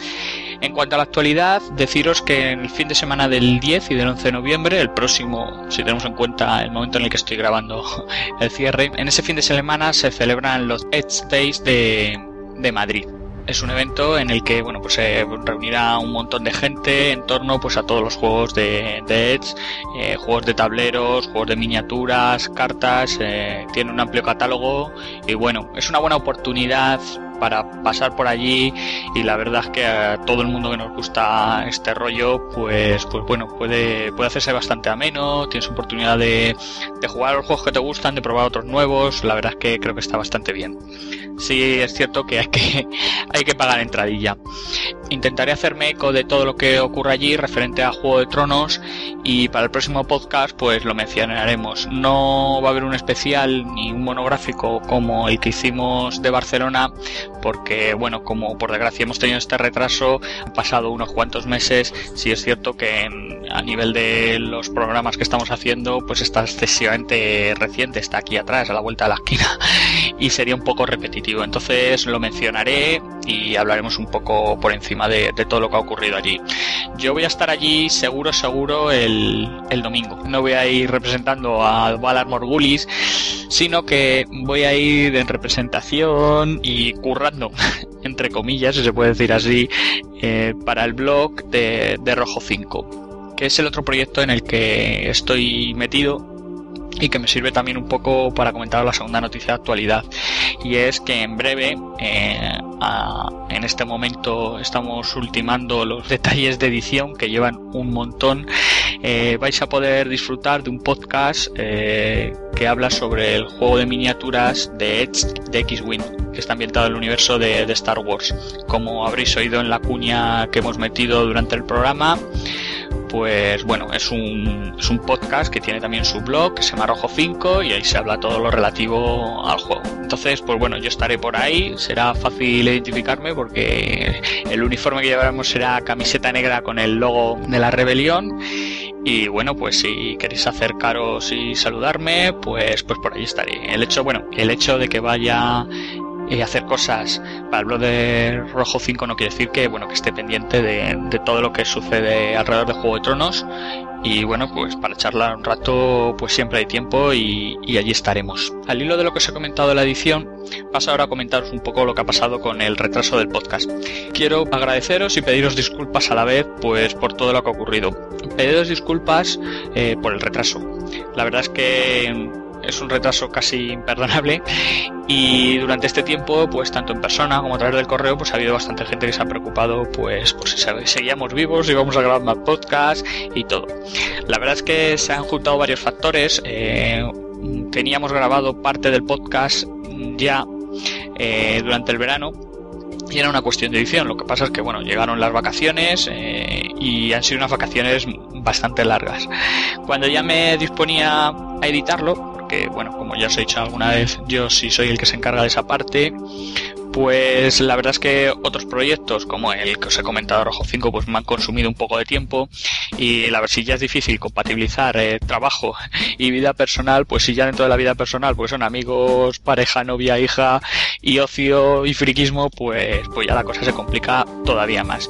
En cuanto a la actualidad, deciros que en el fin de semana del diez y del once de noviembre, el próximo, si tenemos en cuenta el momento en el que estoy grabando el cierre, en ese fin de semana se celebran los Edge Days de, de Madrid. Es un evento en el que bueno pues se reunirá un montón de gente en torno pues a todos los juegos de, de Edge, eh, juegos de tableros, juegos de miniaturas, cartas, eh, tiene un amplio catálogo y bueno, es una buena oportunidad para pasar por allí y la verdad es que a todo el mundo que nos gusta este rollo pues pues bueno puede puede hacerse bastante ameno, tienes oportunidad de, de jugar a los juegos que te gustan, de probar otros nuevos, la verdad es que creo que está bastante bien. Sí, es cierto que hay que hay que pagar entradilla. Intentaré hacerme eco de todo lo que ocurre allí referente a Juego de Tronos y para el próximo podcast pues lo mencionaremos. No va a haber un especial ni un monográfico como el que hicimos de Barcelona porque bueno, como por desgracia hemos tenido este retraso, han pasado unos cuantos meses. Sí es cierto que en, a nivel de los programas que estamos haciendo pues está excesivamente reciente, está aquí atrás a la vuelta de la esquina y sería un poco repetitivo, entonces lo mencionaré y hablaremos un poco por encima de, de todo lo que ha ocurrido allí. Yo voy a estar allí seguro seguro el, el domingo, no voy a ir representando a Valar Morghulis, sino que voy a ir en representación y currando entre comillas, si se puede decir así, eh, para el blog de, de Rojo cinco, que es el otro proyecto en el que estoy metido y que me sirve también un poco para comentar la segunda noticia de actualidad, y es que en breve eh, a, en este momento estamos ultimando los detalles de edición que llevan un montón. Eh, vais a poder disfrutar de un podcast eh, que habla sobre el juego de miniaturas de Edge de X-Wing, que está ambientado en el universo de, de Star Wars. Como habréis oído en la cuña que hemos metido durante el programa, pues bueno, es un, es un podcast que tiene también su blog que se llama Rojo cinco y ahí se habla todo lo relativo al juego. Entonces, pues bueno, yo estaré por ahí, será fácil identificarme porque el uniforme que llevaremos será camiseta negra con el logo de la rebelión. Y bueno, pues si queréis acercaros y saludarme, pues pues por ahí estaré. El hecho, bueno, el hecho de que vaya y hacer cosas para el blog de Rojo cinco no quiere decir que bueno que esté pendiente de, de todo lo que sucede alrededor de Juego de Tronos, y bueno, pues para charlar un rato pues siempre hay tiempo y, y allí estaremos. Al hilo de lo que os he comentado de la edición, paso ahora a comentaros un poco lo que ha pasado con el retraso del podcast. Quiero agradeceros y pediros disculpas a la vez pues por todo lo que ha ocurrido. Pediros disculpas eh, por el retraso. La verdad es que es un retraso casi imperdonable y durante este tiempo pues tanto en persona como a través del correo pues ha habido bastante gente que se ha preocupado pues, pues si seguíamos vivos, si íbamos a grabar más podcast y todo. La verdad es que se han juntado varios factores. Eh, teníamos grabado parte del podcast ya eh, durante el verano y era una cuestión de edición. Lo que pasa es que bueno, llegaron las vacaciones eh, y han sido unas vacaciones bastante largas. Cuando ya me disponía a editarlo, que bueno, como ya os he dicho alguna vez, yo sí soy el que se encarga de esa parte, pues la verdad es que otros proyectos como el que os he comentado, Rojo cinco, pues me han consumido un poco de tiempo y la si ya es difícil compatibilizar eh, trabajo y vida personal, pues si ya dentro de la vida personal pues son amigos, pareja, novia, hija y ocio y friquismo, pues, pues ya la cosa se complica todavía más.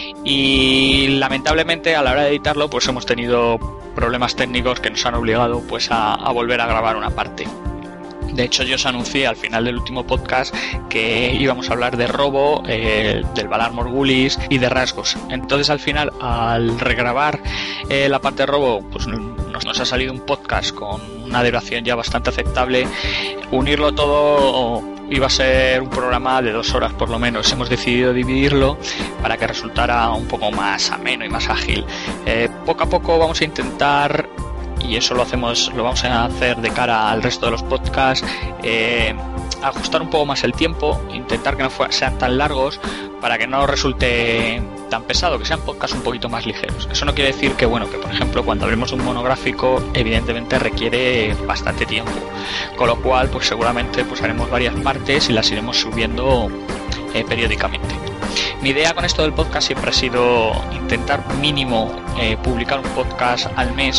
Y lamentablemente a la hora de editarlo pues hemos tenido problemas técnicos que nos han obligado pues a, a volver a grabar una parte. De hecho, yo os anuncié al final del último podcast que íbamos a hablar de robo, eh, del Valar Morghulis y de rasgos. Entonces, al final, al regrabar eh, la parte de robo, pues nos, nos ha salido un podcast con una duración ya bastante aceptable. Unirlo todo iba a ser un programa de dos horas por lo menos. Hemos decidido dividirlo para que resultara un poco más ameno y más ágil. Eh, poco a poco vamos a intentar, y eso lo hacemos, lo vamos a hacer de cara al resto de los podcasts, eh, ajustar un poco más el tiempo, intentar que no sean tan largos para que no resulte tan pesado, que sean podcasts un poquito más ligeros. Eso no quiere decir que, bueno, que por ejemplo cuando hablemos de un monográfico evidentemente requiere bastante tiempo, con lo cual pues seguramente pues haremos varias partes y las iremos subiendo eh, periódicamente. Mi idea con esto del podcast siempre ha sido intentar mínimo eh, publicar un podcast al mes,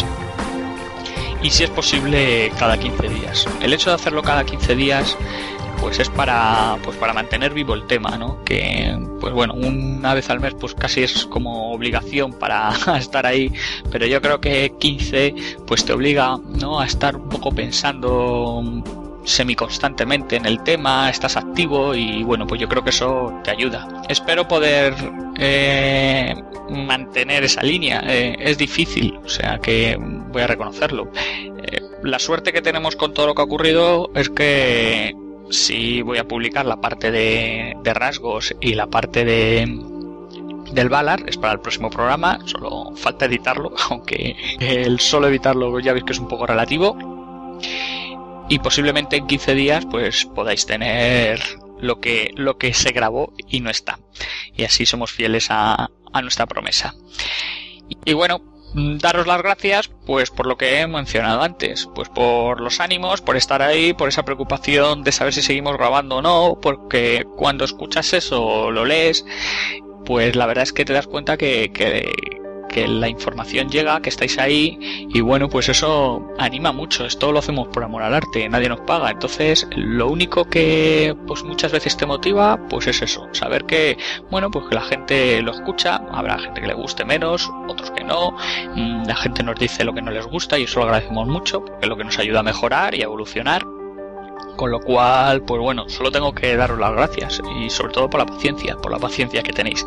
y si es posible cada quince días. El hecho de hacerlo cada quince días pues es para pues para mantener vivo el tema, ¿no? Que pues bueno, una vez al mes pues casi es como obligación para estar ahí, pero yo creo que quince pues te obliga, ¿no?, a estar un poco pensando semiconstantemente en el tema, estás activo y bueno, pues yo creo que eso te ayuda. Espero poder eh, mantener esa línea. Eh, es difícil, o sea que voy a reconocerlo. Eh, la suerte que tenemos con todo lo que ha ocurrido es que si voy a publicar la parte de, de rasgos y la parte de del Valar es para el próximo programa, solo falta editarlo, aunque el solo editarlo ya veis que es un poco relativo. Y posiblemente en quince días pues podáis tener lo que lo que se grabó y no está. Y así somos fieles a, a nuestra promesa. Y, y bueno, daros las gracias pues por lo que he mencionado antes, pues por los ánimos, por estar ahí, por esa preocupación de saber si seguimos grabando o no, porque cuando escuchas eso o lo lees, pues la verdad es que te das cuenta que, que que la información llega, que estáis ahí y bueno, pues eso anima mucho. Esto lo hacemos por amor al arte, nadie nos paga, entonces lo único que pues muchas veces te motiva pues es eso, saber que bueno, pues que la gente lo escucha, habrá gente que le guste menos, otros que no, la gente nos dice lo que no les gusta y eso lo agradecemos mucho porque es lo que nos ayuda a mejorar y a evolucionar. Con lo cual, pues bueno, solo tengo que daros las gracias y sobre todo por la paciencia, por la paciencia que tenéis.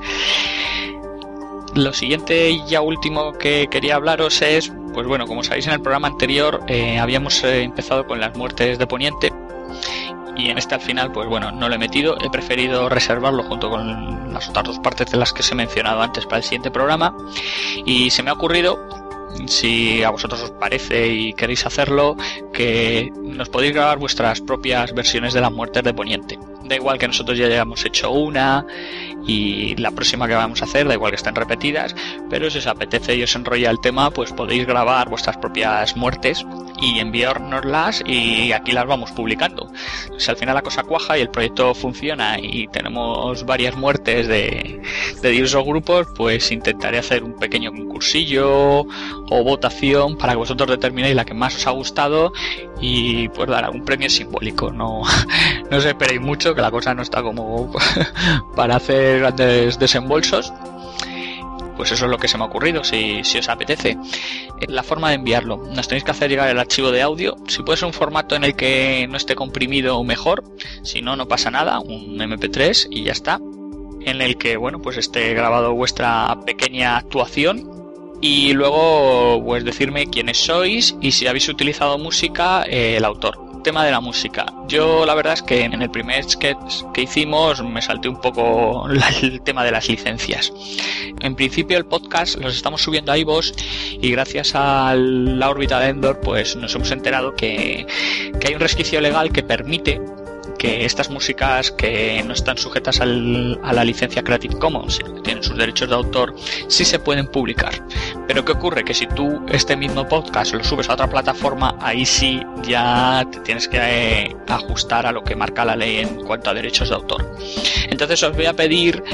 Lo siguiente y ya último que quería hablaros es, pues bueno, como sabéis en el programa anterior eh, habíamos eh, empezado con las muertes de Poniente y en este al final, pues bueno, no lo he metido, he preferido reservarlo junto con las otras dos partes de las que os he mencionado antes para el siguiente programa y se me ha ocurrido, si a vosotros os parece y queréis hacerlo, que nos podéis grabar vuestras propias versiones de las muertes de Poniente. Da igual que nosotros ya hayamos hecho una y la próxima que vamos a hacer, da igual que estén repetidas, pero si os apetece y os enrolla el tema, pues podéis grabar vuestras propias muertes y enviárnoslas y aquí las vamos publicando. Si al final la cosa cuaja y el proyecto funciona y tenemos varias muertes de, de diversos grupos, pues intentaré hacer un pequeño concursillo o votación para que vosotros determinéis la que más os ha gustado y pues dar algún premio simbólico. No, no os esperéis mucho, que la cosa no está como para hacer grandes desembolsos. Pues eso es lo que se me ha ocurrido, si, si os apetece. La forma de enviarlo, nos tenéis que hacer llegar el archivo de audio. Si puede ser un formato en el que no esté comprimido, mejor. Si no, no pasa nada, un eme pe tres y ya está. En el que, bueno, pues esté grabado vuestra pequeña actuación. Y luego, pues decirme quiénes sois y si habéis utilizado música, eh, el autor. Tema de la música. Yo la verdad es que en el primer sketch que hicimos me salté un poco la, el tema de las licencias. En principio el podcast los estamos subiendo a iVoox y gracias a la órbita de Endor pues nos hemos enterado que, que hay un resquicio legal que permite que estas músicas que no están sujetas al, a la licencia Creative Commons, que tienen sus derechos de autor, sí se pueden publicar. Pero ¿qué ocurre? Que si tú este mismo podcast lo subes a otra plataforma, ahí sí ya te tienes que eh, ajustar a lo que marca la ley en cuanto a derechos de autor. Entonces os voy a pedir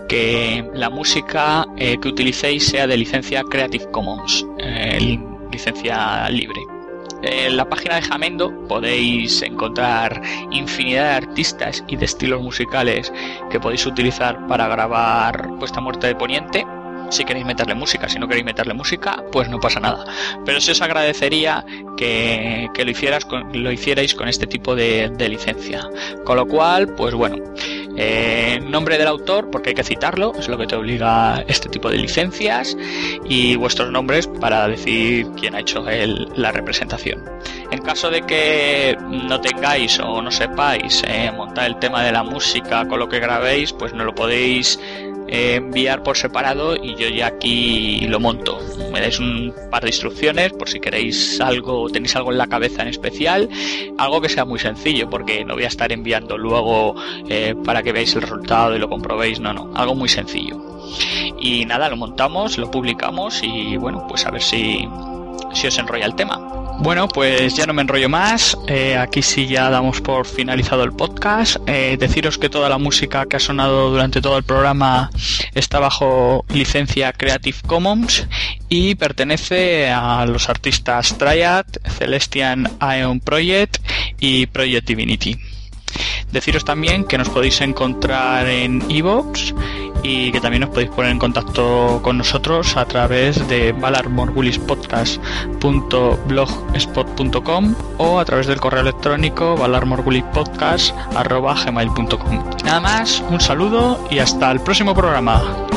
que la música eh, que utilicéis sea de licencia Creative Commons, eh, licencia libre. En la página de Jamendo podéis encontrar infinidad de artistas y de estilos musicales que podéis utilizar para grabar vuestra muerte de poniente. Si queréis meterle música, si no queréis meterle música, pues no pasa nada. Pero sí os agradecería que, que lo, hicieras con, lo hicierais con este tipo de, de licencia. Con lo cual, pues bueno, eh, nombre del autor, porque hay que citarlo, es lo que te obliga este tipo de licencias, y vuestros nombres para decir quién ha hecho el, la representación. En caso de que no tengáis o no sepáis eh, montar el tema de la música con lo que grabéis, pues no lo podéis Eh, enviar por separado y yo ya aquí lo monto. Me dais un par de instrucciones por si queréis algo, tenéis algo en la cabeza en especial, algo que sea muy sencillo, porque no voy a estar enviando luego eh, para que veáis el resultado y lo comprobéis, no, no, algo muy sencillo. Y nada, lo montamos, lo publicamos y bueno, pues a ver si, si os enrolla el tema. Bueno, pues ya no me enrollo más, eh, aquí sí ya damos por finalizado el podcast. Eh, deciros que toda la música que ha sonado durante todo el programa está bajo licencia Creative Commons y pertenece a los artistas Triad, Celestian Aeon Project y Project Divinity. Deciros también que nos podéis encontrar en iVoox y que también os podéis poner en contacto con nosotros a través de valar morgulis podcast punto blogspot punto com o a través del correo electrónico valar morgulis podcast arroba gmail punto com. Nada más, un saludo y hasta el próximo programa.